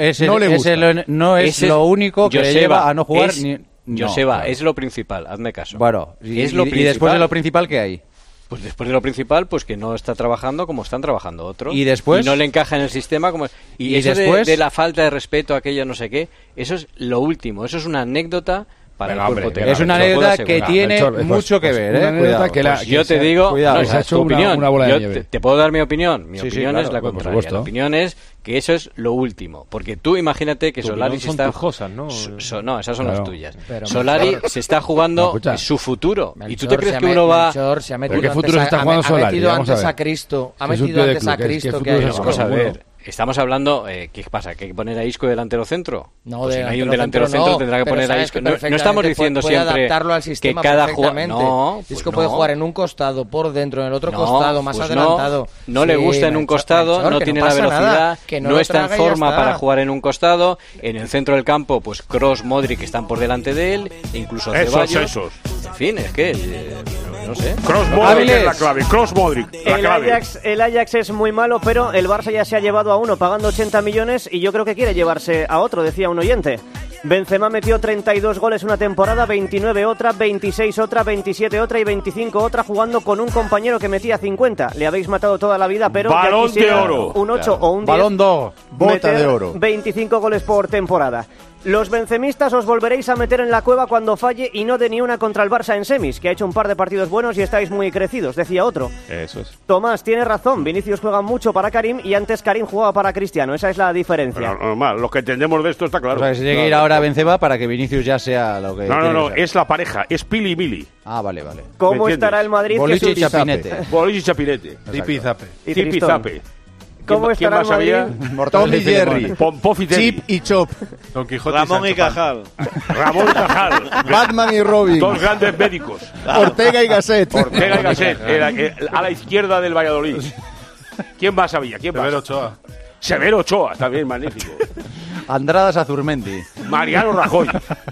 no es lo único que le lleva a no jugar ni... Joseba, es lo principal, hazme caso. Bueno, y después de lo principal, ¿qué hay? Pues después de lo principal, pues que no está trabajando como están trabajando otros. ¿Y después? Y no le encaja en el sistema como... Y eso después? de la falta de respeto a aquello no sé qué, eso es lo último, eso es una anécdota para el cuerpo técnico. Es una anécdota que tiene mucho que ver, una anécdota que yo te digo, cuidado, no, es tu opinión. Una bola de yo nieve. te puedo dar mi opinión. Mi opinión claro, es la contraria. La opinión es que eso es lo último. Porque tú imagínate que Solari se está... tus cosas, ¿no? No, esas son las tuyas. Pero Solari se está jugando su futuro. Melchor, ¿Y tú te crees que uno va...? Se ha metido ¿Qué futuro se está jugando Solari? Ha metido Vamos antes a ver. a Cristo. Ha Si es un metido tío de antes a club, ¿qué Cristo que futuro a se Isco. Vamos a Bueno. ver. Estamos hablando, ¿qué pasa? ¿Que hay que poner a Isco delantero centro? No, pues si no hay un delantero centro tendrá que poner a Isco. No estamos diciendo puede siempre adaptarlo al sistema que cada jugador... No, Isco puede jugar en un costado, por dentro, en el otro costado, más pues adelantado. No le gusta en un costado, Melchor, no que tiene no la pasa velocidad, nada, que no no lo está en traga y ya forma está. para jugar en un costado. En el centro del campo, pues Kroos, Modric están por delante de él, e incluso Ceballos. Esos. En fin, es que... no sé. Kroos Modric es la clave. Kroos Modric, la clave. El Ajax es muy malo, pero el Barça ya se ha llevado a uno pagando 80 millones y yo creo que quiere llevarse a otro, decía un oyente. Benzema metió 32 goles una temporada, 29 otra, 26 otra, 27 otra y 25 otra, jugando con un compañero que metía 50. Le habéis matado toda la vida, pero Balón ya quisiera de oro. un 8 o un 10. Balón d'Or. Bota de oro. 25 goles por temporada. Los bencemistas os volveréis a meter en la cueva cuando falle y no de ni una contra el Barça en semis, que ha hecho un par de partidos buenos y estáis muy crecidos, decía otro. Eso es. Tomás tiene razón, Vinicius juega mucho para Karim y antes Karim jugaba para Cristiano, esa es la diferencia. Pero normal, los que entendemos de esto está claro. O sea, que se tiene que ir ahora a Benzema para que Vinicius ya sea lo que No, que ser. es la pareja, es Pili y Mili. Ah, vale. ¿Cómo ¿Me estará entiendes? el Madrid? Boliche y Jesús? Chapinete. Boliche y Chapinete. Zipi-zape. Y Zipi Tristón. Zape. ¿Cómo ¿Quién estará el más había? Madrid? Tom y Jerry. Pompov y Terry. Chip y Chop. Don Quijote Ramón y Cajal. Ramón y Cajal. Batman y Robin. Dos grandes médicos. Ortega y Gasset. Ortega y Gasset, a la izquierda del Valladolid. ¿Quién más había? ¿Quién más? Severo Ochoa. Severo Ochoa, también magnífico. Andradas Azurmendi. Mariano Rajoy.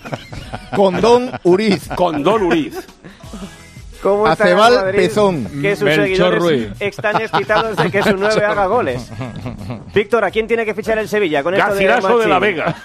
Condón Uriz. Condón Uriz. ¿Cómo estará el Acebal Madrid? Pezón. Que sus Melchor seguidores Ruiz. están excitados de que su 9 haga goles. Víctor, ¿a quién tiene que fichar el Sevilla? Con esto Garcilaso de Machín? la Vega.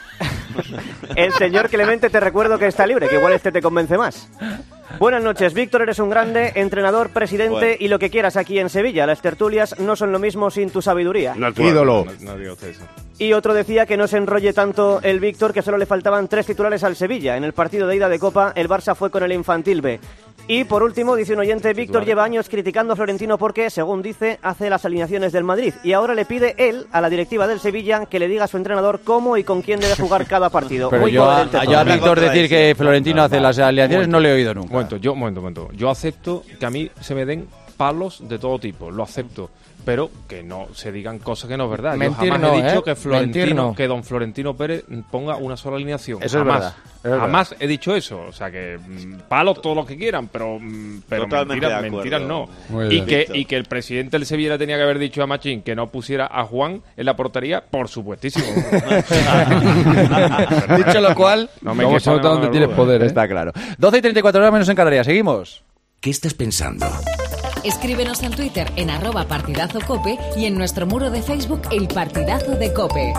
El señor Clemente, te recuerdo que está libre, que igual este te convence más. Buenas noches, Víctor, eres un grande entrenador, presidente Bueno. y lo que quieras aquí en Sevilla. Las tertulias no son lo mismo sin tu sabiduría. Natural. Ídolo. No digo usted eso. Y otro decía que no se enrolle tanto el Víctor, que solo le faltaban 3 titulares al Sevilla. En el partido de ida de Copa, el Barça fue con el Infantil B. Y por último, dice un oyente, Víctor lleva años criticando a Florentino porque, según dice, hace las alineaciones del Madrid. Y ahora le pide él, a la directiva del Sevilla, que le diga a su entrenador cómo y con quién debe jugar cada partido. Pero Muy yo coherente a todo. Víctor decir que Florentino hace las alineaciones no le he oído nunca. Momento. Yo acepto que a mí se me den palos de todo tipo, lo acepto, pero que no se digan cosas que no es verdad. Mentir yo jamás no, he dicho ¿eh? Mentir no. que don Florentino Pérez ponga una sola alineación. Eso es jamás. verdad, es verdad. Jamás he dicho eso. O sea que palos todo lo que quieran, pero Totalmente de acuerdo. mentiras no. Muy Y bien. que el presidente del Sevilla tenía que haber dicho a Machín que no pusiera a Juan en la portería, por supuestísimo. Dicho lo cual, No me Vamos quepa a notar la dónde menor tienes duda. poder, ¿eh? está claro. 12 y 34 horas menos en Canarias. Seguimos. ¿Qué estás pensando? Escríbenos en Twitter en @partidazocope y en nuestro muro de Facebook El Partidazo de Cope.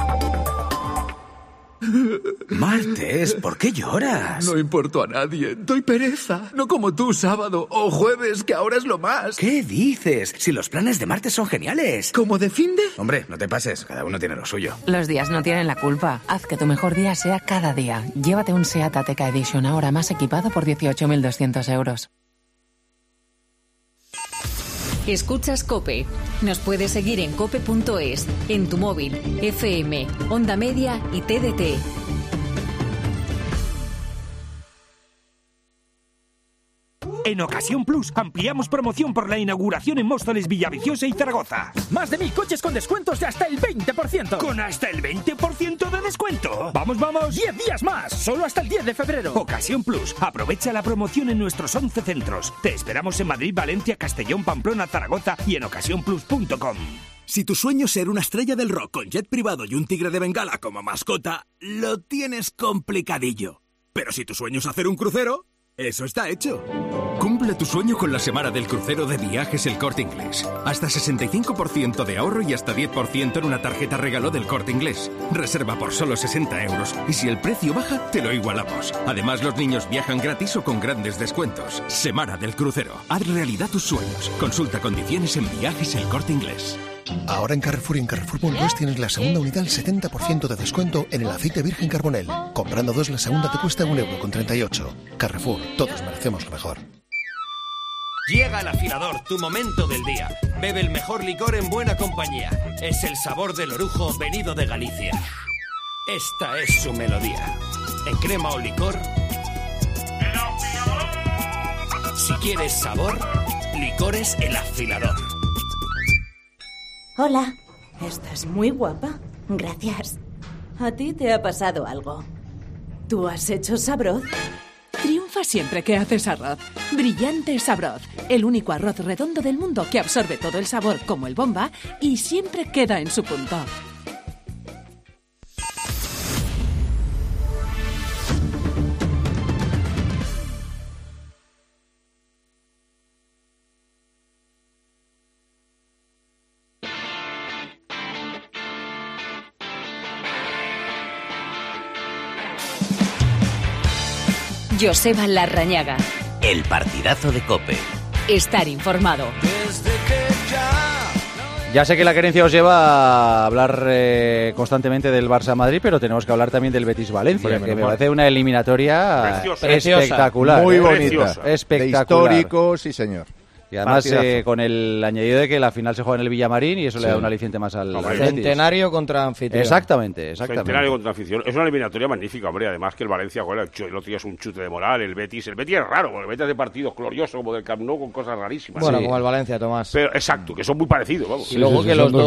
Martes, ¿por qué lloras? No importo a nadie. Doy pereza. No como tú sábado o jueves, que ahora es lo más. ¿Qué dices? Si los planes de martes son geniales. ¿Cómo de fin de? Hombre, no te pases, cada uno tiene lo suyo. Los días no tienen la culpa. Haz que tu mejor día sea cada día. Llévate un SEAT Ateca Edition ahora más equipado por 18.200 euros. Escuchas Cope. Nos puedes seguir en cope.es, en tu móvil, FM, Onda Media y TDT. En Ocasión Plus ampliamos promoción por la inauguración en Móstoles, Villaviciosa y Zaragoza. Más de 1000 coches con descuentos de hasta el 20%. ¿Con hasta el 20% de descuento? ¡Vamos, vamos! 10 días más, solo hasta el 10 de febrero. Ocasión Plus, aprovecha la promoción en nuestros 11 centros. Te esperamos en Madrid, Valencia, Castellón, Pamplona, Zaragoza y en ocasiónplus.com. Si tu sueño es ser una estrella del rock con jet privado y un tigre de Bengala como mascota, lo tienes complicadillo. Pero si tu sueño es hacer un crucero, eso está hecho. Cumple tu sueño con la semana del crucero de Viajes El Corte Inglés. Hasta 65% de ahorro y hasta 10% en una tarjeta regalo del Corte Inglés. Reserva por solo 60 euros y si el precio baja, te lo igualamos. Además, los niños viajan gratis o con grandes descuentos. Semana del crucero. Haz realidad tus sueños. Consulta condiciones en Viajes El Corte Inglés. Ahora en Carrefour y en Carrefour West tienes la segunda unidad al 70% de descuento en el aceite virgen Carbonell. Comprando 2, la segunda te cuesta 1,38 €. Carrefour, todos merecemos lo mejor. Llega al afilador, tu momento del día. Bebe el mejor licor en buena compañía. Es el sabor del orujo venido de Galicia. Esta es su melodía. En crema o licor. Si quieres sabor, licores El Afilador. Hola, estás muy guapa. Gracias. ¿A ti te ha pasado algo? ¿Tú has hecho Sabroz? Triunfa siempre que haces arroz. Brillante Sabroz, el único arroz redondo del mundo que absorbe todo el sabor como el Bomba y siempre queda en su punto. Joseba Larrañaga. El partidazo de COPE. Estar informado. Ya sé que la querencia os lleva a hablar constantemente del Barça-Madrid, pero tenemos que hablar también del Betis-Valencia, que me parece una eliminatoria espectacular. Muy bonita. Espectacular. De histórico, sí señor. Y además con el añadido de que la final se juega en el Villamarín y eso le da un aliciente más al Betis. Centenario contra anfitrión. Exactamente. Centenario contra anfitrión. Es una eliminatoria magnífica, hombre. Además que el Valencia, bueno, el otro día es un chute de moral. El Betis es raro, porque el Betis hace partidos gloriosos como del Camp Nou con cosas rarísimas. Bueno, como el Valencia, Tomás. Pero exacto, que son muy parecidos, vamos. Y luego que los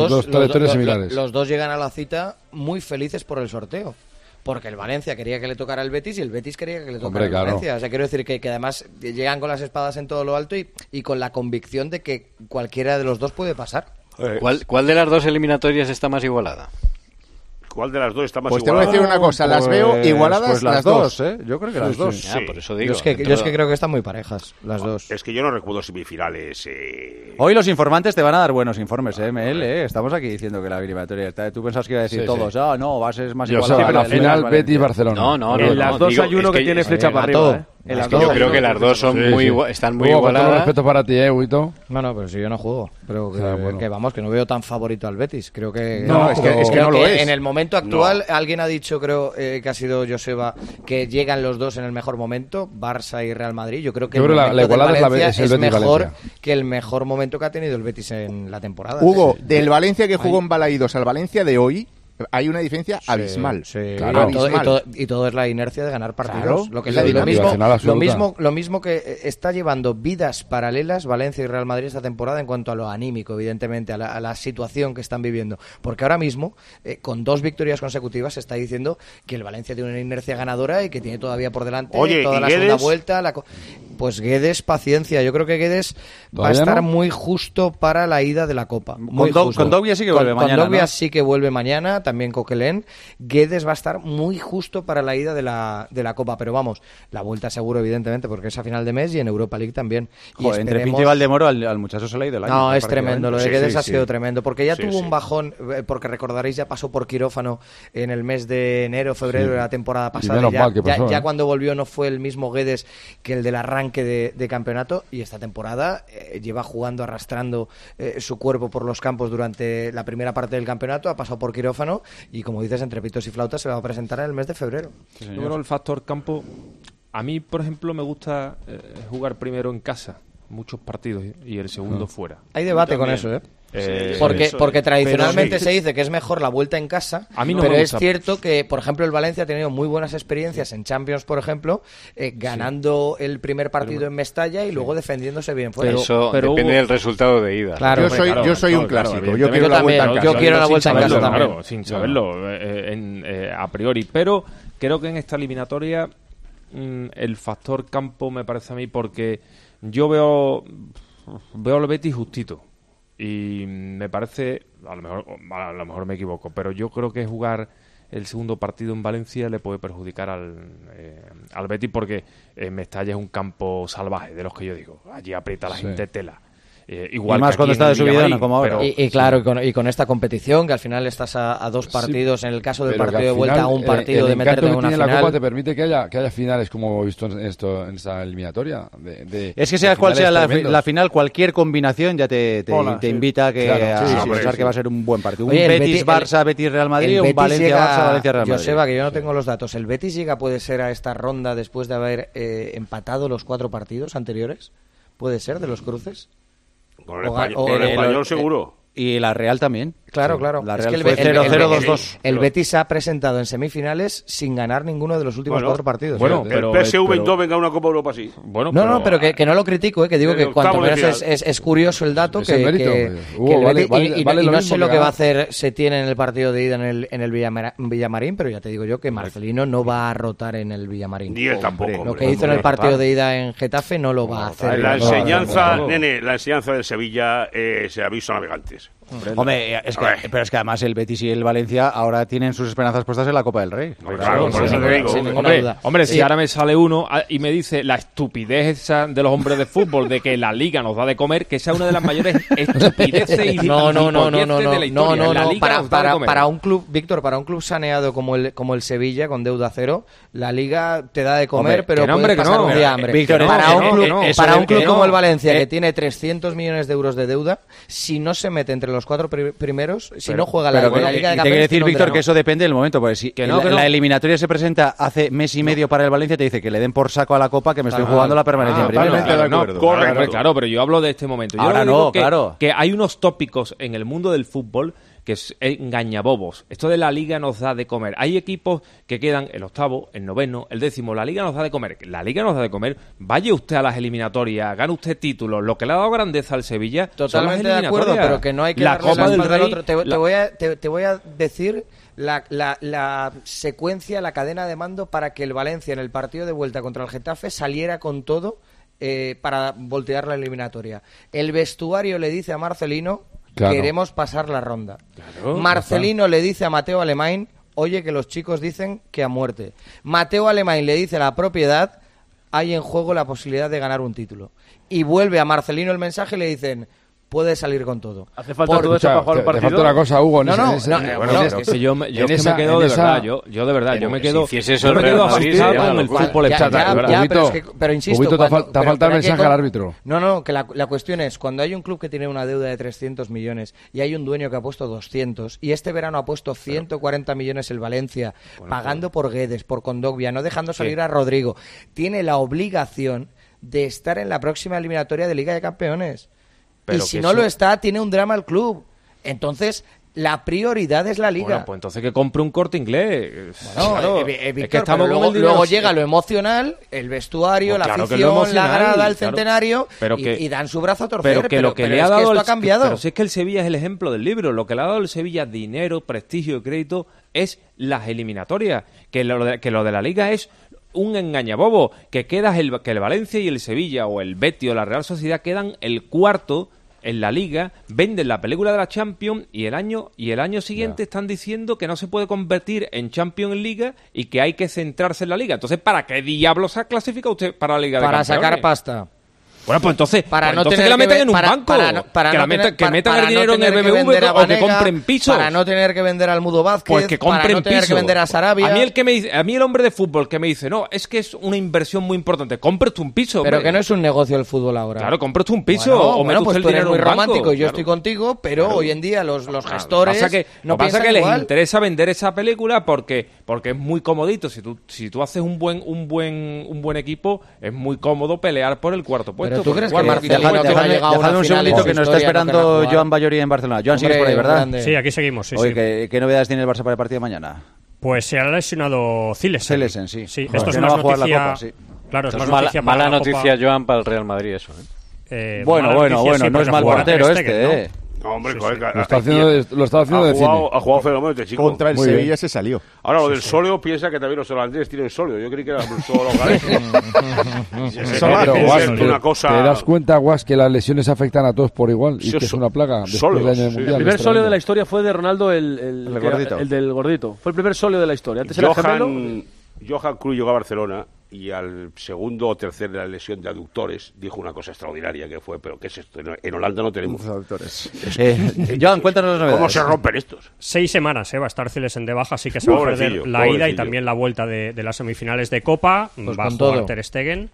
dos llegan a la cita muy felices por el sorteo. Porque el Valencia quería que le tocara al Betis y el Betis quería que le tocara al Valencia. O sea, quiero decir que además llegan con las espadas en todo lo alto y con la convicción de que cualquiera de los dos puede pasar. ¿Cuál de las dos eliminatorias está más igualada? ¿Cuál de las dos está más igualada? Pues igualada? te voy a decir una cosa, las veo igualadas pues las dos, ¿eh? Yo creo que las dos. Sí. Por eso digo. Yo es que creo que están muy parejas, las dos. Es que yo no recuerdo semifinales. Hoy los informantes te van a dar buenos informes, ML. Estamos aquí diciendo que la eliminatoria está. Tú pensabas que iba a decir todos, no, va a ser más igualada. La final Betis-Barcelona. No. En las dos hay uno que tiene flecha para arriba, yo creo que las dos son están muy igualadas. Con todo respeto para ti, Huito. No, pero si yo no juego. Pero que no veo tan favorito al Betis. Creo que... No, es que no lo es. En el momento actual, alguien ha dicho, creo que ha sido Joseba, que llegan los dos en el mejor momento, Barça y Real Madrid. Yo creo que el la igualada Valencia es mejor que el mejor momento que ha tenido el Betis en la temporada. Hugo, del Valencia que jugó en Balaídos al Valencia de hoy, hay una diferencia abismal. Claro. Abismal. Y todo es la inercia de ganar partidos. Claro, lo mismo que está llevando vidas paralelas Valencia y Real Madrid esta temporada en cuanto a lo anímico, evidentemente, a la situación que están viviendo. Porque ahora mismo, con 2 victorias consecutivas, se está diciendo que el Valencia tiene una inercia ganadora y que tiene todavía por delante toda la segunda vuelta. Pues Guedes, paciencia. Yo creo que Guedes va a estar muy justo para la ida de la Copa. Kondogbia sí que vuelve mañana. Kondogbia sí que vuelve mañana, también Coquelin. Guedes va a estar muy justo para la ida de la Copa. Pero vamos, la vuelta seguro, evidentemente, porque es a final de mes y en Europa League también. Joder, entre Pinto y Valdemoro al muchacho se le ha ido el año. No, es tremendo. Lo de Guedes ha sido tremendo. Porque ya tuvo un bajón, porque recordaréis, ya pasó por quirófano en el mes de enero, febrero de la temporada pasada. Ya cuando volvió no fue el mismo Guedes que el del arranque de campeonato, y esta temporada lleva jugando, arrastrando su cuerpo por los campos durante la primera parte del campeonato, ha pasado por quirófano y, como dices, entre pitos y flautas se va a presentar en el mes de febrero. Yo creo el factor campo, a mí por ejemplo me gusta jugar primero en casa, muchos partidos y el segundo fuera. Hay debate con eso, ¿eh? Porque tradicionalmente se dice que es mejor la vuelta en casa, pero es cierto que, por ejemplo, el Valencia ha tenido muy buenas experiencias en Champions, por ejemplo, ganando el primer partido en Mestalla y luego defendiéndose bien fuera. Eso depende del resultado de ida. Claro, yo soy un clásico. Yo quiero la vuelta en casa. Yo quiero la vuelta en casa también. Claro, sin saberlo a priori. Pero creo que en esta eliminatoria el factor campo me parece a mí, porque yo veo al Betis justito. Y me parece, a lo mejor me equivoco, pero yo creo que jugar el segundo partido en Valencia le puede perjudicar al Betis, porque Mestalla es un campo salvaje, de los que yo digo. Allí aprieta la gente tela. Igual y más que cuando está de subidona, como ahora. Y claro, y con esta competición, que al final estás a dos partidos, en el caso del partido de vuelta, a un partido de meterte en una final. La Copa te permite que haya finales, como hemos visto en esta eliminatoria. Es que sea cual sea la final, cualquier combinación ya te invita a pensar que va a ser un buen partido. Oye, un Betis-Barça, Betis-Real Madrid, un Valencia-Barça, Valencia-Real Madrid. Joseba, que yo no tengo los datos. ¿El Betis llega, puede ser, a esta ronda después de haber empatado los 4 partidos anteriores? ¿Puede ser, de los cruces? Con el español seguro. Y la Real también. Claro, claro. La Real fue 0-0-2-2. El Betis se ha presentado en semifinales sin ganar ninguno de los últimos 4 partidos. Bueno, pero el PSV venga a una Copa Europa así. Bueno, pero que no lo critico, que digo que cuanto menos es curioso el dato, que el no sé lo que va a hacer Setién en el partido de ida en el Villamarín, pero ya te digo yo que Marcelino no va a rotar en el Villamarín. Ni él tampoco. Lo que hizo en el partido de ida en Getafe no lo va a hacer. La enseñanza del Sevilla se aviso a navegantes. Hombre, pero es que además el Betis y el Valencia ahora tienen sus esperanzas puestas en la Copa del Rey. Claro, por eso te digo. Hombre, si ahora me sale uno y me dice la estupidez esa de los hombres de fútbol de que la Liga nos da de comer, que esa es una de las mayores estupideces y no, de la historia. Para un club, Víctor, para un club saneado como el Sevilla, con deuda cero, la Liga te da de comer, pero puedes pasar un día hambre. Víctor, para un club como el Valencia, que tiene 300 millones de euros de deuda, si no se mete entre los 4 primeros, si no juega la Liga de Campeones... Te quiero decir, Víctor, que eso depende del momento, porque si la eliminatoria se presenta hace mes y medio para el Valencia, te dice que le den por saco a la Copa, que me estoy jugando la permanencia en primera. Claro, pero yo hablo de este momento. Yo ahora digo claro. Que hay unos tópicos en el mundo del fútbol que es engañabobos. Esto de la Liga nos da de comer. Hay equipos que quedan el 8º, el 9º, el 10º. La Liga nos da de comer. La Liga nos da de comer. Vaya usted a las eliminatorias, gane usted títulos. Lo que le ha dado grandeza al Sevilla. Totalmente de acuerdo, pero que no hay que darle la espalda al otro. Te voy a decir la secuencia, la cadena de mando para que el Valencia en el partido de vuelta contra el Getafe saliera con todo para voltear la eliminatoria. El vestuario le dice a Marcelino: queremos pasar la ronda. Marcelino le dice a Mateo Alemany: oye, que los chicos dicen que a muerte. Mateo Alemany le dice a la propiedad: hay en juego la posibilidad de ganar un título. Y vuelve a Marcelino el mensaje y le dicen: puede salir con todo. ¿Hace falta todo eso para jugar un partido? Te falta una cosa, Hugo. Yo me quedo de verdad. Yo de verdad, yo me quedo... Si hiciese eso el Real Madrid, con el fútbol pero insisto... Te ha faltado el mensaje al árbitro. No, que la cuestión es, cuando hay un club que tiene una deuda de 300 millones y hay un dueño que ha puesto 200 y este verano ha puesto 140 millones el Valencia, pagando por Guedes, por Kondogbia, no dejando salir a Rodrigo, tiene la obligación de estar en la próxima eliminatoria de Liga de Campeones. Pero y si no lo está, tiene un drama el club. Entonces, la prioridad es la Liga. Bueno, pues entonces que compre un Corte Inglés. Bueno, Víctor, es que estamos luego llega lo emocional, el vestuario, la afición, la grada, el centenario, y dan su brazo a torcer. Pero que lo que le ha dado esto ha cambiado. Pero si es que el Sevilla es el ejemplo del libro. Lo que le ha dado el Sevilla, dinero, prestigio y crédito, es las eliminatorias. Que lo de la Liga es un engañabobo, que el Valencia y el Sevilla o el Betis o la Real Sociedad quedan el cuarto en la Liga, venden la película de la Champions y el año siguiente están diciendo que no se puede convertir en Champions en Liga y que hay que centrarse en la Liga. Entonces, ¿para qué diablos se ha clasificado usted para la Liga de Campeones? Para sacar pasta. Bueno, pues entonces que la metan en un banco, que metan el dinero en el BBV o que compren pisos. Para no tener que vender al Mudo Vázquez, pues que compren para no tener que vender a Sarabia. A mí el hombre de fútbol que me dice, no, es que es una inversión muy importante, compre tú un piso. Pero que no es un negocio el fútbol ahora. Claro, compre tú un piso o mete pues el tú dinero en un muy banco. romántico, yo estoy contigo, pero hoy en día los gestores no piensan que igual. Les interesa vender esa película porque es muy comodito. Si tú haces un buen equipo, es muy cómodo pelear por el cuarto puesto. Exacto. ¿Tú crees que Bueno, Marcelino, que no ha llegado a una dejadme un final en segundito su que nos está historia, no esperando querrá Joan Ballori en Barcelona. Joan, sigues por ahí, ¿verdad? grande. Sí, aquí seguimos. Sí, Oye, sí. ¿qué novedades tiene el Barça para el partido de mañana? Pues se ha lesionado Zilesen. Zilesen, sí. Sí, Joder, esto es que más no va a jugar la noticia. Copa, sí. Claro, es más Mala, noticia para mala la noticia, Copa. Joan, para el Real Madrid eso. Bueno, mala noticia sí, no es porque mal juega portero Ter Stegen, este, No, hombre, Lo está haciendo de cine. Ha jugado fenómeno este chico. Contra el Muy Sevilla bien. se salió. Ahora, lo del sóleo, piensa que también los holandeses tienen sóleo. Yo creí que era solo los galeses. Pero, Guas, una cosa... ¿te das cuenta, Guas, que las lesiones afectan a todos por igual y Sí, que es una plaga después del año del Mundial? El primer Es sóleo de tremendo. la historia fue de Ronaldo, el gordito. el del gordito. Fue el primer sóleo de la historia. Antes era gemelo. Johan Cruyff llegó a Barcelona y al segundo o tercer de la lesión de aductores dijo una cosa extraordinaria que fue, pero ¿qué es esto? En Holanda no tenemos aductores. Joan, cuéntanos las novedades. ¿Cómo se rompen estos? 6 semanas va a estar Zilesen de baja, así que se va a perder la ida y también la vuelta de las semifinales de Copa. Pues va a con jugar todo. Ter Stegen.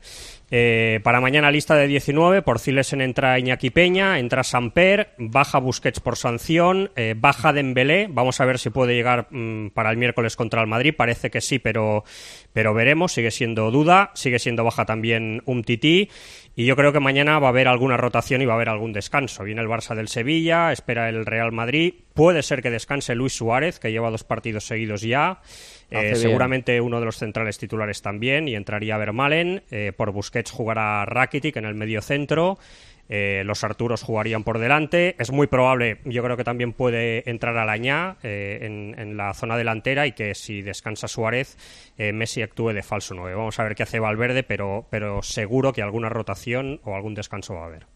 Para mañana lista de 19, por Zilesen entra Iñaki Peña, entra Samper, baja Busquets por sanción, baja Dembélé, vamos a ver si puede llegar para el miércoles contra el Madrid, parece que sí, pero veremos, sigue siendo duda, sigue siendo baja también Umtiti, y yo creo que mañana va a haber alguna rotación y va a haber algún descanso. Viene el Barça del Sevilla, espera el Real Madrid, puede ser que descanse Luis Suárez, que lleva 2 partidos seguidos ya. Seguramente uno de los centrales titulares también, y entraría Vermaelen. Por Busquets jugará Rakitic en el medio centro. Los Arturos jugarían por delante. Es muy probable, yo creo que también puede entrar Alañá en la zona delantera, y que si descansa Suárez, Messi actúe de falso 9. Vamos a ver qué hace Valverde, pero seguro que alguna rotación o algún descanso va a haber.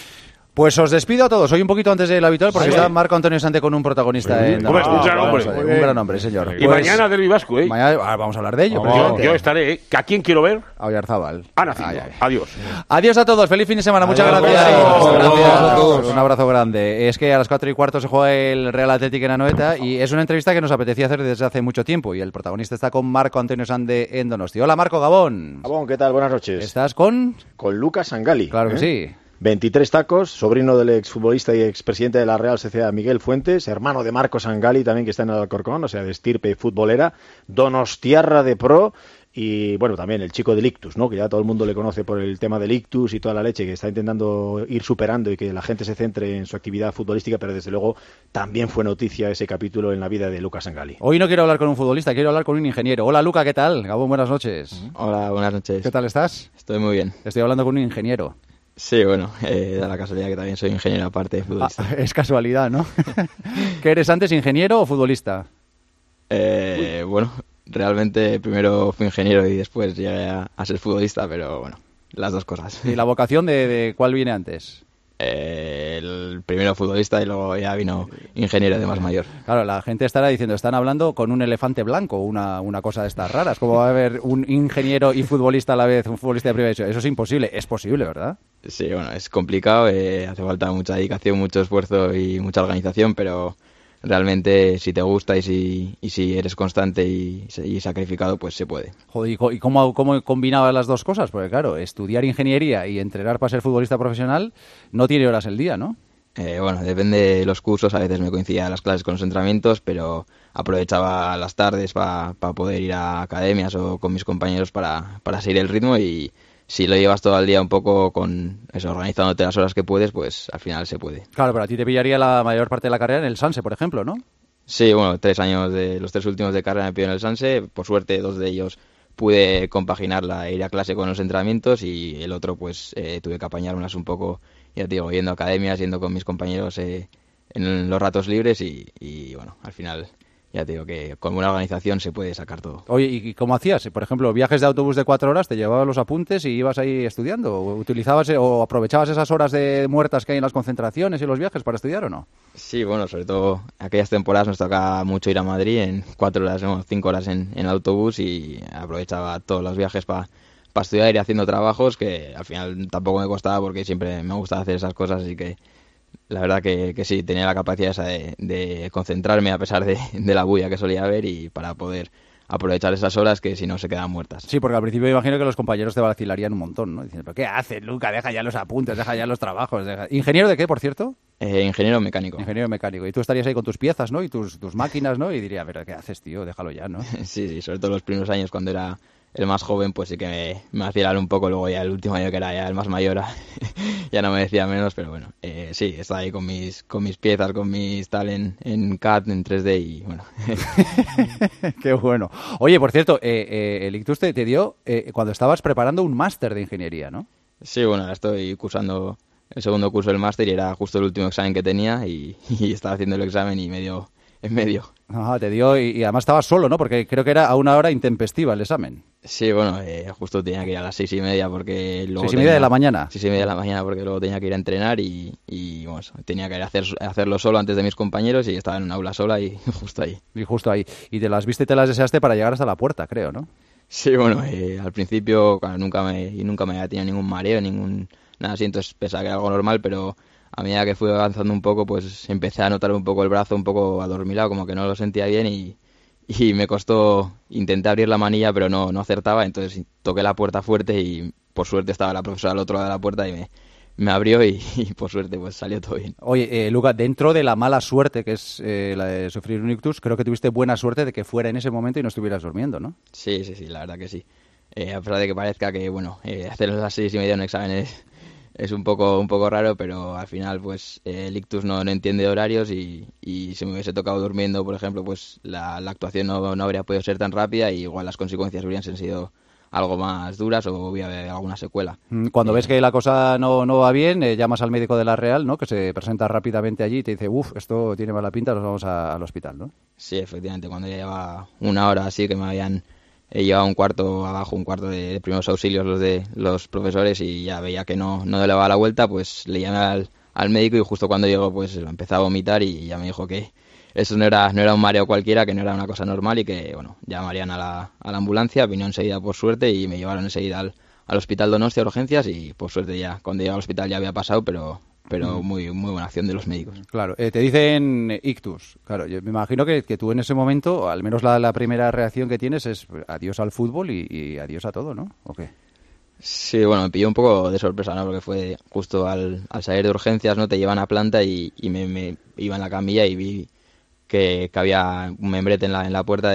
Pues os despido a todos. Hoy un poquito antes del habitual, porque está Marco Antonio Sante con un protagonista en Hombre, un gran hombre. Un gran hombre, señor. Y mañana Derbi Vasco, ¿eh? Mañana vamos a hablar de ello. Yo estaré, ¿eh? ¿A quién quiero ver? A Oyarzábal. Adiós. Adiós a todos. Feliz fin de semana. Muchas gracias. Gracias a todos. Un abrazo grande. Es que a las 4:15 se juega el Real Atlético en Anoeta, y es una entrevista que nos apetecía hacer desde hace mucho tiempo, y el protagonista está con Marco Antonio Sande en Donosti. Hola, Marco Gabón. Gabón, ¿qué tal? Buenas noches. ¿Estás con? Con Lucas Sangali. Claro que sí. 23 tacos, sobrino del exfutbolista y expresidente de la Real Sociedad Miguel Fuentes, hermano de Marco Sangali también, que está en el Alcorcón, o sea, de estirpe futbolera, donostiarra de pro, y bueno, también el chico del ictus, ¿no? Que ya todo el mundo le conoce por el tema del ictus y toda la leche, que está intentando ir superando y que la gente se centre en su actividad futbolística, pero desde luego también fue noticia ese capítulo en la vida de Lucas Sangali. Hoy no quiero hablar con un futbolista, quiero hablar con un ingeniero. Hola, Luca, ¿qué tal? Gabón, buenas noches. Hola, buenas noches. ¿Qué tal estás? Estoy muy bien. Estoy hablando con un ingeniero. Sí, bueno, da la casualidad que también soy ingeniero aparte de futbolista. Es casualidad, ¿no? ¿Qué eres antes, ingeniero o futbolista? Bueno, realmente primero fui ingeniero y después llegué a ser futbolista, pero bueno, las dos cosas. ¿Y la vocación de cuál viene antes? El primero futbolista y luego ya vino ingeniero de más mayor. Claro, la gente estará diciendo, están hablando con un elefante blanco, una cosa de estas raras. ¿Cómo va a haber un ingeniero y futbolista a la vez, un futbolista de primera división? Eso es imposible. Es posible, ¿verdad? Sí, bueno, es complicado, hace falta mucha dedicación, mucho esfuerzo y mucha organización, pero realmente si te gusta y si eres constante y sacrificado, pues se puede. Joder, ¿y cómo combinabas las dos cosas? Porque claro, estudiar ingeniería y entrenar para ser futbolista profesional no tiene horas el día, ¿no? Bueno, depende de los cursos, a veces me coincidían las clases con los entrenamientos, pero aprovechaba las tardes para poder ir a academias o con mis compañeros para seguir el ritmo, y si lo llevas todo el día un poco con eso, organizándote las horas que puedes, pues al final se puede. Claro, pero a ti te pillaría la mayor parte de la carrera en el Sanse, por ejemplo, ¿no? Sí, bueno, 3 años de los 3 últimos de carrera me pilló en el Sanse. Por suerte, 2 de ellos pude compaginarla, ir a clase con los entrenamientos, y el otro pues tuve que apañármelas un poco, ya te digo, yendo a academias, yendo con mis compañeros en los ratos libres, y bueno, al final ya te digo que con buena organización se puede sacar todo. Oye, ¿y cómo hacías? Por ejemplo, viajes de autobús de 4 horas, ¿te llevabas los apuntes y ibas ahí estudiando? ¿O utilizabas o aprovechabas esas horas de muertas que hay en las concentraciones y los viajes para estudiar o no? Sí, bueno, sobre todo aquellas temporadas nos tocaba mucho ir a Madrid en 4 horas, no, 5 horas en autobús, y aprovechaba todos los viajes para estudiar, ir haciendo trabajos que al final tampoco me costaba porque siempre me gustaba hacer esas cosas, así que la verdad que sí, tenía la capacidad esa de concentrarme a pesar de la bulla que solía haber, y para poder aprovechar esas horas que si no se quedan muertas. Sí, porque al principio imagino que los compañeros te vacilarían un montón, ¿no? Diciendo, ¿pero qué haces, Luca? Deja ya los apuntes, deja ya los trabajos. ¿Ingeniero de qué, por cierto? Ingeniero mecánico. Ingeniero mecánico. Y tú estarías ahí con tus piezas, ¿no? Y tus máquinas, ¿no? Y diría, pero ¿qué haces, tío? Déjalo ya, ¿no? Sí, sobre todo los primeros años cuando era el más joven, pues sí que me hacía un poco. Luego ya el último año, que era ya el más mayor, ya no me decía menos, pero bueno, sí, estaba ahí con mis piezas, con mis tal en CAD, en 3D y bueno. Qué bueno. Oye, por cierto, el Ictus te dio cuando estabas preparando un máster de ingeniería, ¿no? Sí, bueno, ahora estoy cursando el segundo curso del máster y era justo el último examen que tenía y estaba haciendo el examen y me dio en medio. Ajá, te dio y además estabas solo, ¿no? Porque creo que era a una hora intempestiva el examen. Sí, bueno, justo tenía que ir a las 6:30 porque luego... 6:30 de la mañana. 6:30 de la mañana porque luego tenía que ir a entrenar y bueno, tenía que ir a hacerlo solo antes de mis compañeros y estaba en un aula sola y justo ahí. Y justo ahí. Y te las viste y te las deseaste para llegar hasta la puerta, creo, ¿no? Sí, bueno, al principio claro, nunca me había tenido ningún mareo, nada así, entonces pensaba que era algo normal, pero a medida que fui avanzando un poco, pues empecé a notar un poco el brazo un poco adormilado, como que no lo sentía bien y me costó, intenté abrir la manilla pero no acertaba, entonces toqué la puerta fuerte y por suerte estaba la profesora al otro lado de la puerta y me abrió y por suerte pues salió todo bien. Oye, Luca, dentro de la mala suerte que es la de sufrir un ictus, creo que tuviste buena suerte de que fuera en ese momento y no estuvieras durmiendo, ¿no? Sí, la verdad que sí. A pesar de que parezca que, bueno, hacer las 6:30 un examen es un poco raro, pero al final pues el ictus no entiende horarios y si me hubiese tocado durmiendo, por ejemplo, pues la actuación no habría podido ser tan rápida y igual las consecuencias habrían sido algo más duras o hubiera habido alguna secuela. Cuando ves que la cosa no va bien, llamas al médico de la Real, ¿no? Que se presenta rápidamente allí y te dice, esto tiene mala pinta, nos vamos al hospital, ¿no? Sí, efectivamente, cuando ya llevaba una hora así que me habían llevado un cuarto de primeros auxilios los profesores y ya veía que no le daba la vuelta, pues le llamé al médico y justo cuando llegó pues empezó a vomitar y ya me dijo que eso no era un mareo cualquiera, que no era una cosa normal y que, bueno, llamarían a la ambulancia, vino enseguida por suerte y me llevaron enseguida al hospital Donostia a urgencias y por suerte ya, cuando llegué al hospital ya había pasado, pero muy buena acción de los médicos. Claro, te dicen ictus. Claro, yo me imagino que tú en ese momento, al menos la primera reacción que tienes es adiós al fútbol y adiós a todo, ¿no? ¿O qué? Sí, bueno, me pilló un poco de sorpresa, ¿no? Porque fue justo al salir de urgencias, ¿no? Te llevan a planta y me iba en la camilla y vi que había un membrete en la puerta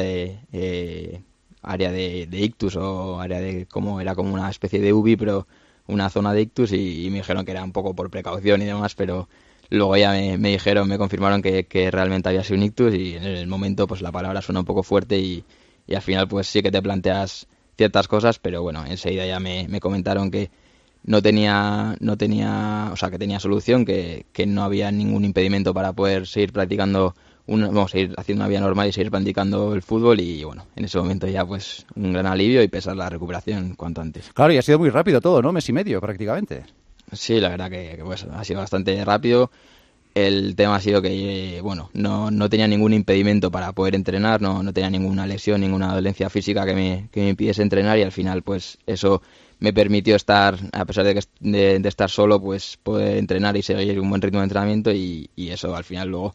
de área de ictus o área de como una especie de UBI, pero una zona de ictus y me dijeron que era un poco por precaución y demás, pero luego ya me confirmaron que realmente había sido un ictus y en el momento pues la palabra suena un poco fuerte y al final pues sí que te planteas ciertas cosas, pero bueno, enseguida ya me comentaron que no tenía, o sea, que tenía solución, que no había ningún impedimento para poder seguir practicando seguir haciendo una vida normal y seguir practicando el fútbol y bueno, en ese momento ya pues un gran alivio y pensar la recuperación cuanto antes. Claro, y ha sido muy rápido todo, ¿no? Mes y medio prácticamente. Sí, la verdad que pues ha sido bastante rápido. El tema ha sido que, bueno, no tenía ningún impedimento para poder entrenar, no tenía ninguna lesión, ninguna dolencia física que me impidiese entrenar y al final pues eso me permitió estar, a pesar de estar solo, pues poder entrenar y seguir un buen ritmo de entrenamiento y eso al final luego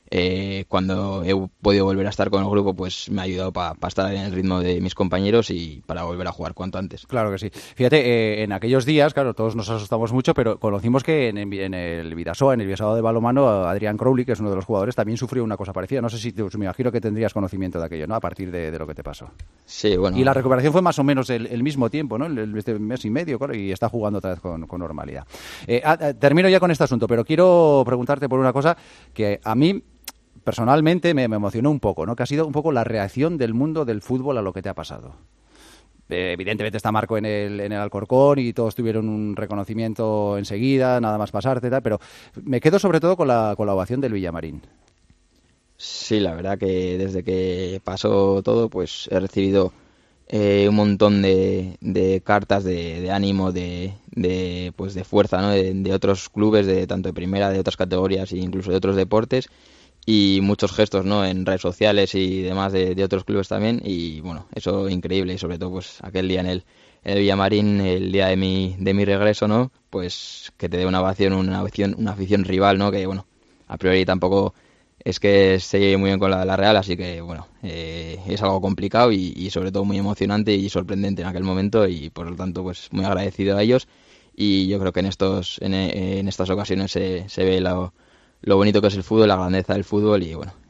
cuando he podido volver a estar con el grupo pues me ha ayudado para estar en el ritmo de mis compañeros y para volver a jugar cuanto antes. Claro que sí. Fíjate, en aquellos días, claro, todos nos asustamos mucho, pero conocimos que en el Vidasoa, en el Vidasoa de balonmano, Adrián Crowley, que es uno de los jugadores, también sufrió una cosa parecida. No sé si me imagino que tendrías conocimiento de aquello, ¿no? A partir de lo que te pasó. Sí, bueno. Y la recuperación fue más o menos el mismo tiempo, ¿no? El mes y medio, claro, y está jugando otra vez con normalidad. Termino ya con este asunto, pero quiero preguntarte por una cosa que a mí personalmente me emocionó un poco, ¿no? Que ha sido un poco la reacción del mundo del fútbol a lo que te ha pasado. Evidentemente está Marco en el Alcorcón y todos tuvieron un reconocimiento enseguida, nada más pasarte, tal, pero me quedo sobre todo con la ovación del Villamarín. Sí, la verdad que desde que pasó todo, pues he recibido un montón de cartas de ánimo, de fuerza, ¿no? De otros clubes, tanto de primera, de otras categorías e incluso de otros deportes. Y muchos gestos, ¿no? En redes sociales y demás de otros clubes también y bueno, eso increíble y sobre todo pues aquel día en el Villamarín, el día de mi regreso, ¿no? Pues que te dé una afición rival, ¿no? Que bueno, a priori tampoco es que se lleve muy bien con la Real, así que bueno, es algo complicado y sobre todo muy emocionante y sorprendente en aquel momento y por lo tanto pues muy agradecido a ellos y yo creo que en estas ocasiones se ve lo bonito que es el fútbol, la grandeza del fútbol y bueno,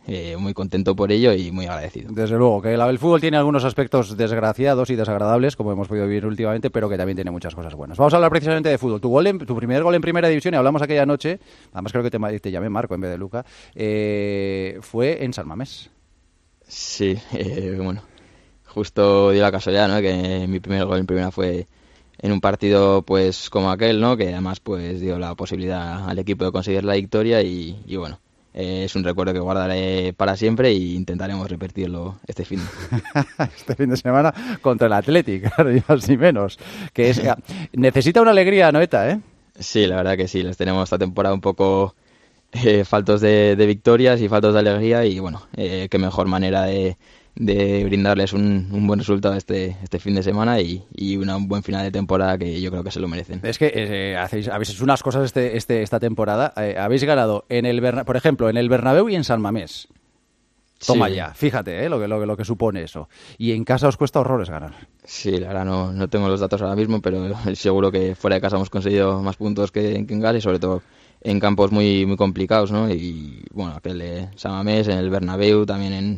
muy contento por ello y muy agradecido. Desde luego, que el fútbol tiene algunos aspectos desgraciados y desagradables, como hemos podido vivir últimamente, pero que también tiene muchas cosas buenas. Vamos a hablar precisamente de fútbol. Tu primer gol en primera división, y hablamos aquella noche, además creo que te llamé Marco en vez de Luca, fue en San Mamés. Sí, bueno, justo dio la casualidad, ¿no? Que mi primer gol en primera fue en un partido pues como aquel, ¿no? Que además pues dio la posibilidad al equipo de conseguir la victoria y bueno, es un recuerdo que guardaré para siempre e intentaremos repetirlo este fin de semana contra el Athletic, claro, ni más ni menos. Que es, necesita una alegría, Noeta, ¿eh? Sí, la verdad que sí, les tenemos esta temporada un poco faltos de victorias y faltos de alegría y bueno, qué mejor manera de brindarles un buen resultado este fin de semana y un buen final de temporada que yo creo que se lo merecen. Es que habéis hecho unas cosas esta temporada. Habéis ganado por ejemplo en el Bernabéu y en San Mamés. Toma sí. Ya, fíjate lo que supone eso. Y en casa os cuesta horrores ganar. Sí, la verdad no tengo los datos ahora mismo, pero seguro que fuera de casa hemos conseguido más puntos que en casa y sobre todo en campos muy, muy complicados, ¿no? Y bueno, aquel de San Mamés, en el Bernabéu, también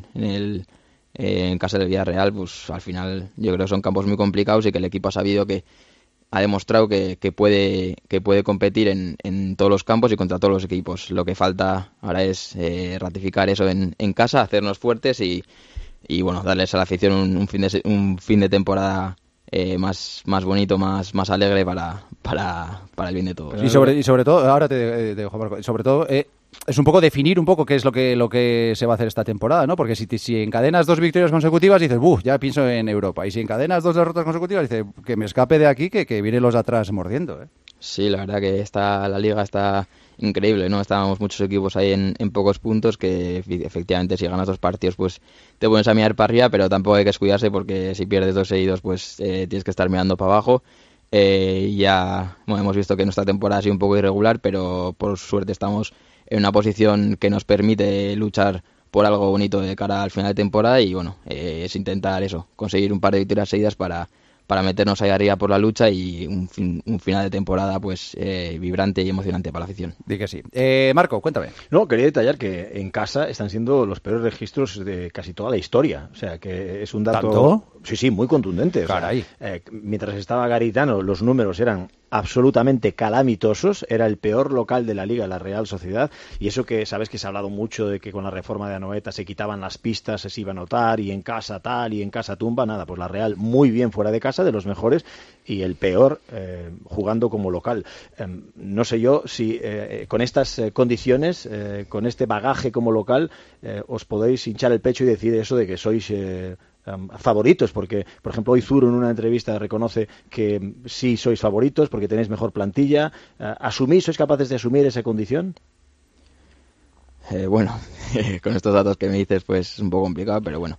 en casa del Villarreal, pues al final yo creo que son campos muy complicados y que el equipo ha demostrado que puede competir en todos los campos y contra todos los equipos. Lo que falta ahora es ratificar eso en casa, hacernos fuertes y bueno, darles a la afición un fin de temporada más bonito, más alegre para el bien de todos. Y sobre todo, ahora te dejo, Marco, sobre todo es un poco definir un poco qué es lo que se va a hacer esta temporada, ¿no? Porque si encadenas 2 victorias consecutivas dices, ya pienso en Europa. Y si encadenas 2 derrotas consecutivas dices, que me escape de aquí, que vienen los de atrás mordiendo, ¿eh? Sí, la verdad que la liga está increíble, ¿no? Estábamos muchos equipos ahí en pocos puntos que efectivamente si ganas 2 partidos pues te pones a mirar para arriba, pero tampoco hay que descuidarse porque si pierdes 2 seguidos pues tienes que estar mirando para abajo. Ya hemos visto que nuestra temporada ha sido un poco irregular, pero por suerte estamos en una posición que nos permite luchar por algo bonito de cara al final de temporada y bueno, es intentar conseguir un par de victorias seguidas para meternos ahí arriba por la lucha y un final de temporada pues vibrante y emocionante para la afición. Di que sí. Marco, cuéntame. No, quería detallar que en casa están siendo los peores registros de casi toda la historia. O sea, que es un dato... ¿Tanto? Sí, muy contundente. Caray. O sea, mientras estaba Garitano, los números eran absolutamente calamitosos. Era el peor local de la Liga, la Real Sociedad. Y eso que sabes que se ha hablado mucho de que con la reforma de Anoeta se quitaban las pistas, se iba a notar, y en casa tal, y en casa tumba. Nada, pues la Real muy bien fuera de casa, de los mejores, y el peor jugando como local. No sé yo si con estas condiciones, con este bagaje como local, os podéis hinchar el pecho y decir eso de que sois... favoritos, porque por ejemplo hoy Zuro en una entrevista reconoce que sí sois favoritos porque tenéis mejor plantilla. ¿Sois capaces de asumir esa condición? Bueno, con estos datos que me dices pues es un poco complicado, pero bueno,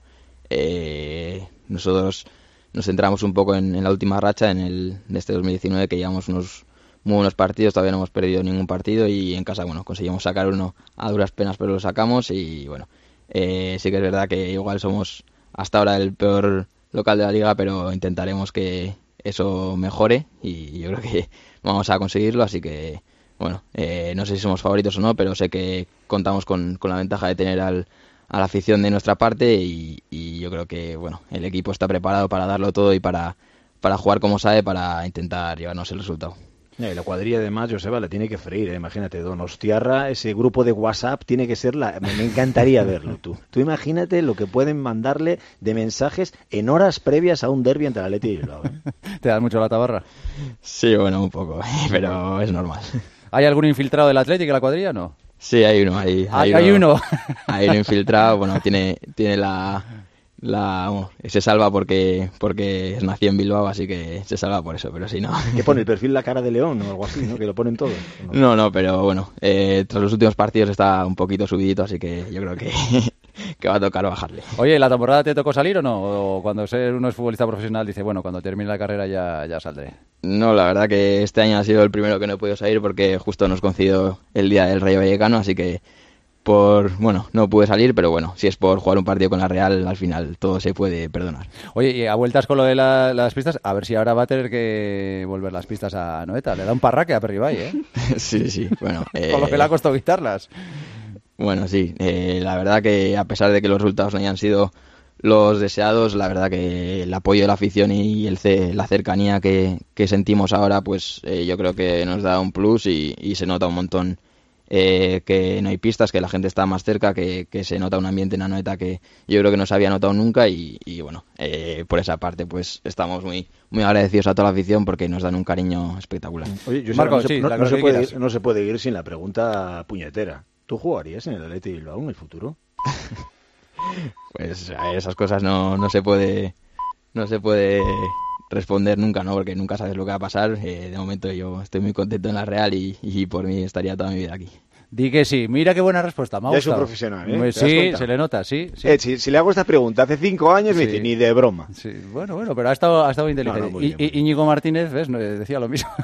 nosotros nos centramos un poco en la última racha de este 2019, que llevamos unos muy buenos partidos, todavía no hemos perdido ningún partido y en casa bueno conseguimos sacar uno a duras penas, pero lo sacamos y bueno, sí que es verdad que igual somos hasta ahora el peor local de la liga, pero intentaremos que eso mejore y yo creo que vamos a conseguirlo, así que bueno, no sé si somos favoritos o no, pero sé que contamos con la ventaja de tener a la afición de nuestra parte y yo creo que bueno, el equipo está preparado para darlo todo y para jugar como sabe, para intentar llevarnos el resultado. La cuadrilla además, Joseba, la tiene que freír, imagínate, Donostiarra, ese grupo de WhatsApp tiene que ser me encantaría verlo, tú imagínate lo que pueden mandarle de mensajes en horas previas a un derbi ante el Athletic de Bilbao, ¿eh? ¿Te das mucho la tabarra? Sí, bueno, un poco, pero es normal. ¿Hay algún infiltrado del Athletic en la cuadrilla o no? Sí, hay uno, hay uno. Hay uno infiltrado, bueno, tiene se salva porque nació en Bilbao, así que se salva por eso, pero si no... ¿Qué pone? ¿El perfil la cara de león o algo así, no? Que lo ponen todos. No, pero bueno, tras los últimos partidos está un poquito subidito, así que yo creo que va a tocar bajarle. Oye, ¿la temporada te tocó salir o no? O cuando uno es futbolista profesional dice, bueno, cuando termine la carrera ya saldré. No, la verdad que este año ha sido el primero que no he podido salir porque justo nos coincidió el día del Rayo Vallecano, así que no pude salir, pero bueno, si es por jugar un partido con la Real, al final todo se puede perdonar. Oye, y a vueltas con lo de las pistas, a ver si ahora va a tener que volver las pistas a Noeta. Le da un parraque a Perribay, ¿eh? Sí, bueno. Con lo que le ha costado quitarlas. Bueno, sí, la verdad que a pesar de que los resultados no hayan sido los deseados, la verdad que el apoyo de la afición y la cercanía que sentimos ahora, pues yo creo que nos da un plus y se nota un montón que no hay pistas, que la gente está más cerca, que se nota un ambiente en Anoeta que yo creo que no se había notado nunca y bueno, por esa parte pues estamos muy agradecidos a toda la afición porque nos dan un cariño espectacular. Oye, Josep, Marco, no se puede ir sin la pregunta puñetera. ¿Tú jugarías en el Athletic de Bilbao en el futuro? Pues a esas cosas no se puede responder nunca, ¿no? Porque nunca sabes lo que va a pasar. De momento yo estoy muy contento en la Real y por mí estaría toda mi vida aquí. Di que sí. Mira qué buena respuesta. Me ha Es un gustado. profesional, ¿eh? Sí, se le nota, sí. Si le hago esta pregunta hace 5 años, me dice, ni de broma. Sí, bueno, pero ha estado inteligente. muy bien. Íñigo Martínez, ¿ves? Decía lo mismo.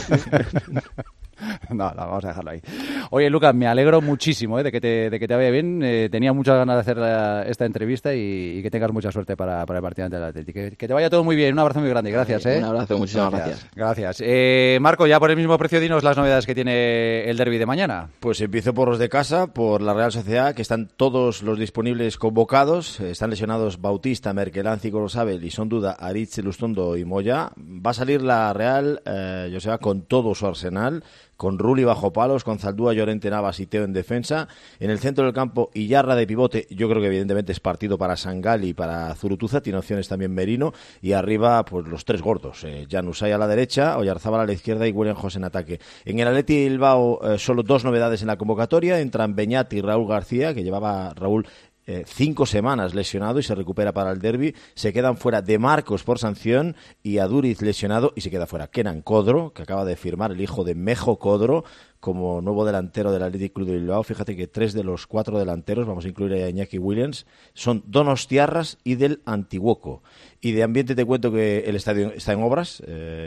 No, vamos a dejarlo ahí. Oye, Lucas, me alegro muchísimo de que te vaya bien. Tenía muchas ganas de hacer esta entrevista y que tengas mucha suerte para el partido ante el Atlético. Que te vaya todo muy bien. Un abrazo muy grande. Gracias. Un abrazo, muchísimas gracias. Marco, ya por el mismo precio, dinos las novedades que tiene el derbi de mañana. Pues empiezo por los de casa, por la Real Sociedad, que están todos los disponibles convocados. Están lesionados Bautista, Merkelanzi, Gorosabel y son duda Aritz, Lustondo y Moya. Va a salir la Real, Joseba, con todo su arsenal, con Rulli bajo palos, con Zaldúa, Llorente, Navas y Teo en defensa. En el centro del campo, Iyarra de pivote. Yo creo que evidentemente es partido para Sangali y para Zurutuza. Tiene opciones también Merino. Y arriba, pues los tres gordos. Januzaj a la derecha, Oyarzábal a la izquierda y William José en ataque. En el Athletic Bilbao, solo 2 novedades en la convocatoria. Entran Beñat y Raúl García, que llevaba Raúl 5 semanas lesionado y se recupera para el derbi. Se quedan fuera de Marcos por sanción y Aduriz lesionado y se queda fuera Kenan Codro, que acaba de firmar el hijo de Mejo Codro como nuevo delantero del Athletic Club de Bilbao. Fíjate que 3 de los 4 delanteros, vamos a incluir a Iñaki Williams, son donostiarras y del Antiguoco. Y de ambiente te cuento que el estadio está en obras,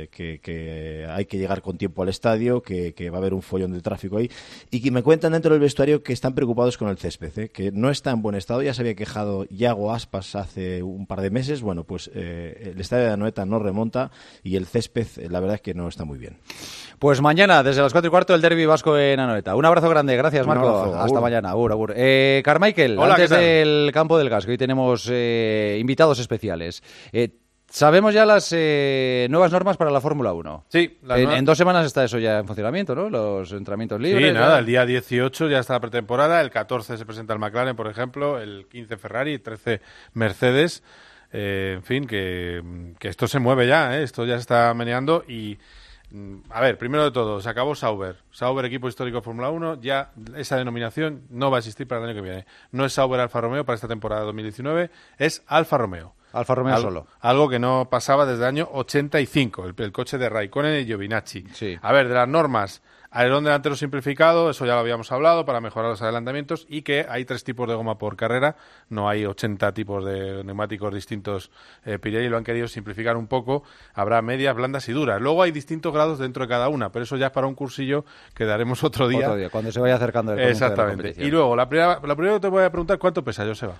que hay que llegar con tiempo al estadio, que va a haber un follón de tráfico ahí, y que me cuentan dentro del vestuario que están preocupados con el césped, que no está en buen estado. Ya se había quejado Yago Aspas hace un par de meses. Bueno, pues el estadio de Anoeta no remonta y el césped, la verdad es que no está muy bien. Pues mañana, desde las 4:15, el derbi vasco en Anoeta. Un abrazo grande, gracias, Marco. Abrazo, hasta mañana. Agur. Carmichael, Hola, antes ¿qué tal? del campo del gas, que hoy tenemos invitados especiales. Sabemos ya las nuevas normas para la Fórmula 1. Sí. En 2 semanas está eso ya en funcionamiento, ¿no? Los entrenamientos libres. Sí, nada, ya. el día 18 ya está la pretemporada, el 14 se presenta el McLaren, por ejemplo, el 15 Ferrari, el 13 Mercedes. En fin, que esto se mueve ya, esto ya se está meneando y... A ver, primero de todo, se acabó Sauber, equipo histórico de Fórmula 1, ya esa denominación no va a existir para el año que viene. No es Sauber Alfa Romeo para esta temporada 2019, es Alfa Romeo. Alfa Romeo solo. Algo que no pasaba desde el año 85, el coche de Raikkonen y Giovinazzi. Sí. A ver, de las normas, alerón delantero simplificado, eso ya lo habíamos hablado, para mejorar los adelantamientos, y que hay 3 tipos de goma por carrera, no hay 80 tipos de neumáticos distintos. Pirelli lo han querido simplificar un poco, habrá medias, blandas y duras. Luego hay distintos grados dentro de cada una, pero eso ya es para un cursillo que daremos otro día. Cuando se vaya acercando el comienzo de la Exactamente. competición. Y luego, la primera que te voy a preguntar, ¿cuánto pesa, Joseba?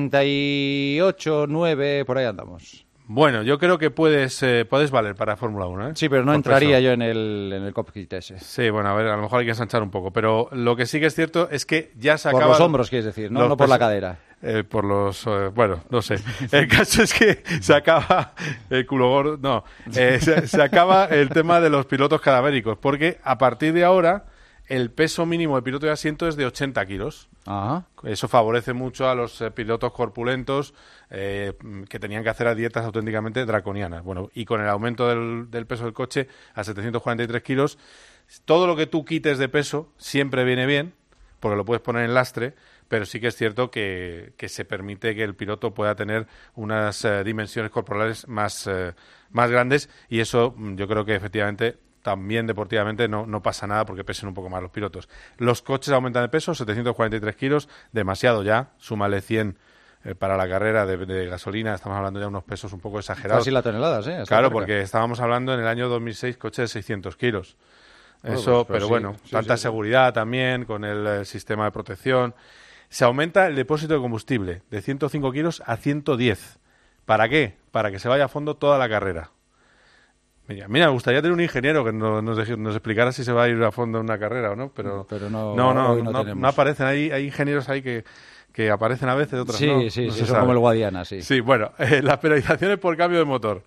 88, 9, por ahí andamos. Bueno, yo creo que puedes valer para Fórmula 1, ¿eh? Sí, pero no Por entraría peso. yo en el cockpit ese. Sí, bueno, a ver, a lo mejor hay que ensanchar un poco, pero lo que sí que es cierto es que ya se Por acaba... los hombros, quieres decir, no por la cadera. Por los... bueno, no sé. El caso es que se acaba el culo gordo... No, se acaba el tema de los pilotos cadavéricos, porque a partir de ahora el peso mínimo de piloto de asiento es de 80 kilos. Ajá. Eso favorece mucho a los pilotos corpulentos que tenían que hacer dietas auténticamente draconianas. Bueno, y con el aumento del peso del coche a 743 kilos, todo lo que tú quites de peso siempre viene bien, porque lo puedes poner en lastre, pero sí que es cierto que se permite que el piloto pueda tener unas dimensiones corporales más grandes, y eso yo creo que efectivamente... También deportivamente no pasa nada porque pesen un poco más los pilotos. Los coches aumentan de peso, 743 kilos, demasiado ya, súmale 100 para la carrera de gasolina, estamos hablando ya de unos pesos un poco exagerados. Casi la tonelada, ¿sí? Claro, porque estábamos hablando en el año 2006 coches de 600 kilos. Eso, pero bueno, tanta seguridad también con el sistema de protección. Se aumenta el depósito de combustible de 105 kilos a 110. ¿Para qué? Para que se vaya a fondo toda la carrera. Mira, me gustaría tener un ingeniero que nos explicara si se va a ir a fondo en una carrera o no, pero no aparecen. Hay ingenieros ahí que aparecen a veces, otras no. Sí, son como el Guadiana, sí. Sí, bueno, las penalizaciones por cambio de motor.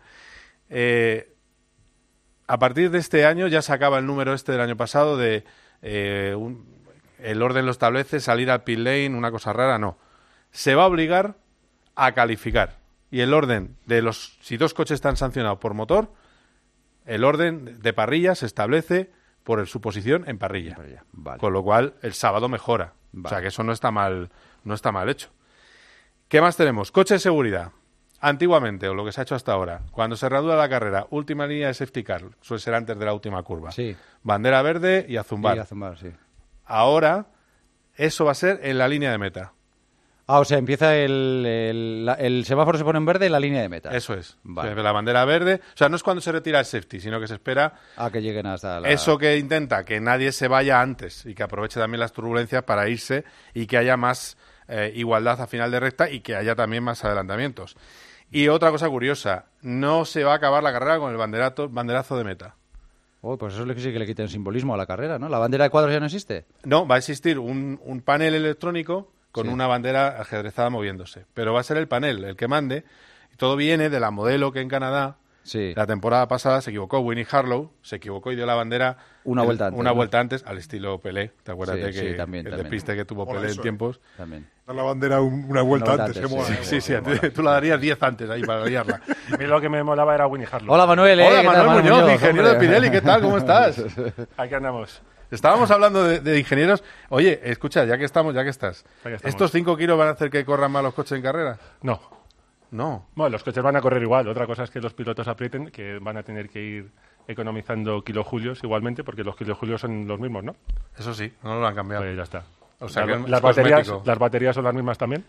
A partir de este año ya se acaba el número del año pasado de el orden lo establece, salir al pit lane, una cosa rara, no. Se va a obligar a calificar. Y el orden de si 2 coches están sancionados por motor, el orden de parrilla se establece por su posición en parrilla. Vale. Con lo cual el sábado mejora. Vale. O sea que eso no está mal hecho. ¿Qué más tenemos? Coche de seguridad. Antiguamente, o lo que se ha hecho hasta ahora, cuando se reanuda la carrera, última línea de safety car, suele ser antes de la última curva. Sí. Bandera verde y a zumbar. Sí. Ahora, eso va a ser en la línea de meta. O sea, empieza el semáforo se pone en verde en la línea de meta. Eso es. Vale. La bandera verde. O sea, no es cuando se retira el safety, sino que se espera a que lleguen hasta la... Eso que intenta que nadie se vaya antes y que aproveche también las turbulencias para irse y que haya más igualdad a final de recta y que haya también más adelantamientos. Y otra cosa curiosa, no se va a acabar la carrera con el banderazo de meta. Pues eso sí que le quiten simbolismo a la carrera, ¿no? ¿La bandera de cuadros ya no existe? No, va a existir un panel electrónico con una bandera ajedrezada moviéndose. Pero va a ser el panel el que mande. Y todo viene de la modelo que en Canadá, la temporada pasada, se equivocó. Winnie Harlow se equivocó y dio la bandera una vuelta antes, al estilo Pelé. ¿Te acuerdas de también. despiste que tuvo Pelé en tiempos? También. Dar la bandera una vuelta antes. Sí, tú la darías 10 antes ahí para liarla. A mí lo que me molaba era Winnie Harlow. Hola, Manuel. Hola, Manuel Muñoz, ingeniero de Pirelli. ¿Qué tal? ¿Cómo estás? Aquí andamos. Estábamos hablando de ingenieros. Oye, escucha, ya que estás. ¿Estos 5 kilos van a hacer que corran más los coches en carrera? No. Bueno, los coches van a correr igual. Otra cosa es que los pilotos aprieten, que van a tener que ir economizando kilojulios igualmente, porque los kilojulios son los mismos, ¿no? Eso sí, no lo han cambiado. Pues ya está. O sea, las baterías son las mismas también.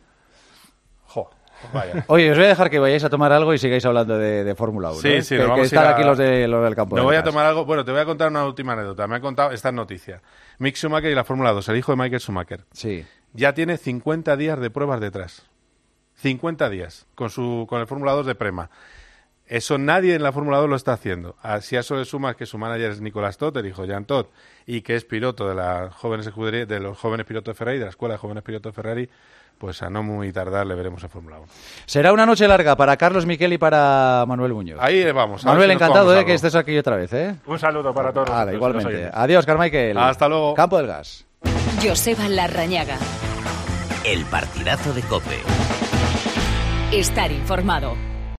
Vaya. Oye, os voy a dejar que vayáis a tomar algo y sigáis hablando de Fórmula 1. Sí, que vamos están aquí los del campo. Me voy a tomar algo. Bueno, te voy a contar una última anécdota. Me han contado esta noticia. Mick Schumacher y la Fórmula 2, el hijo de Michael Schumacher. Sí. Ya tiene 50 días de pruebas detrás. 50 días con el Fórmula 2 de Prema. Eso nadie en la Fórmula 2 lo está haciendo. Si a eso le sumas que su manager es Nicolas Todt, el hijo de Jean Todt, y que es piloto de las jóvenes escuderías, de los jóvenes pilotos de Ferrari, de la escuela de jóvenes pilotos de Ferrari, pues a no muy tardar le veremos en Fórmula 1. Será una noche larga para Carlos Miquel y para Manuel Muñoz. Ahí vamos. Manuel, encantado que estés aquí otra vez. Un saludo para todos. Vale, igualmente. Adiós, Carmichael. Hasta luego. Campo del Gas. Joseba Larrañaga. El partidazo de COPE. Estar informado.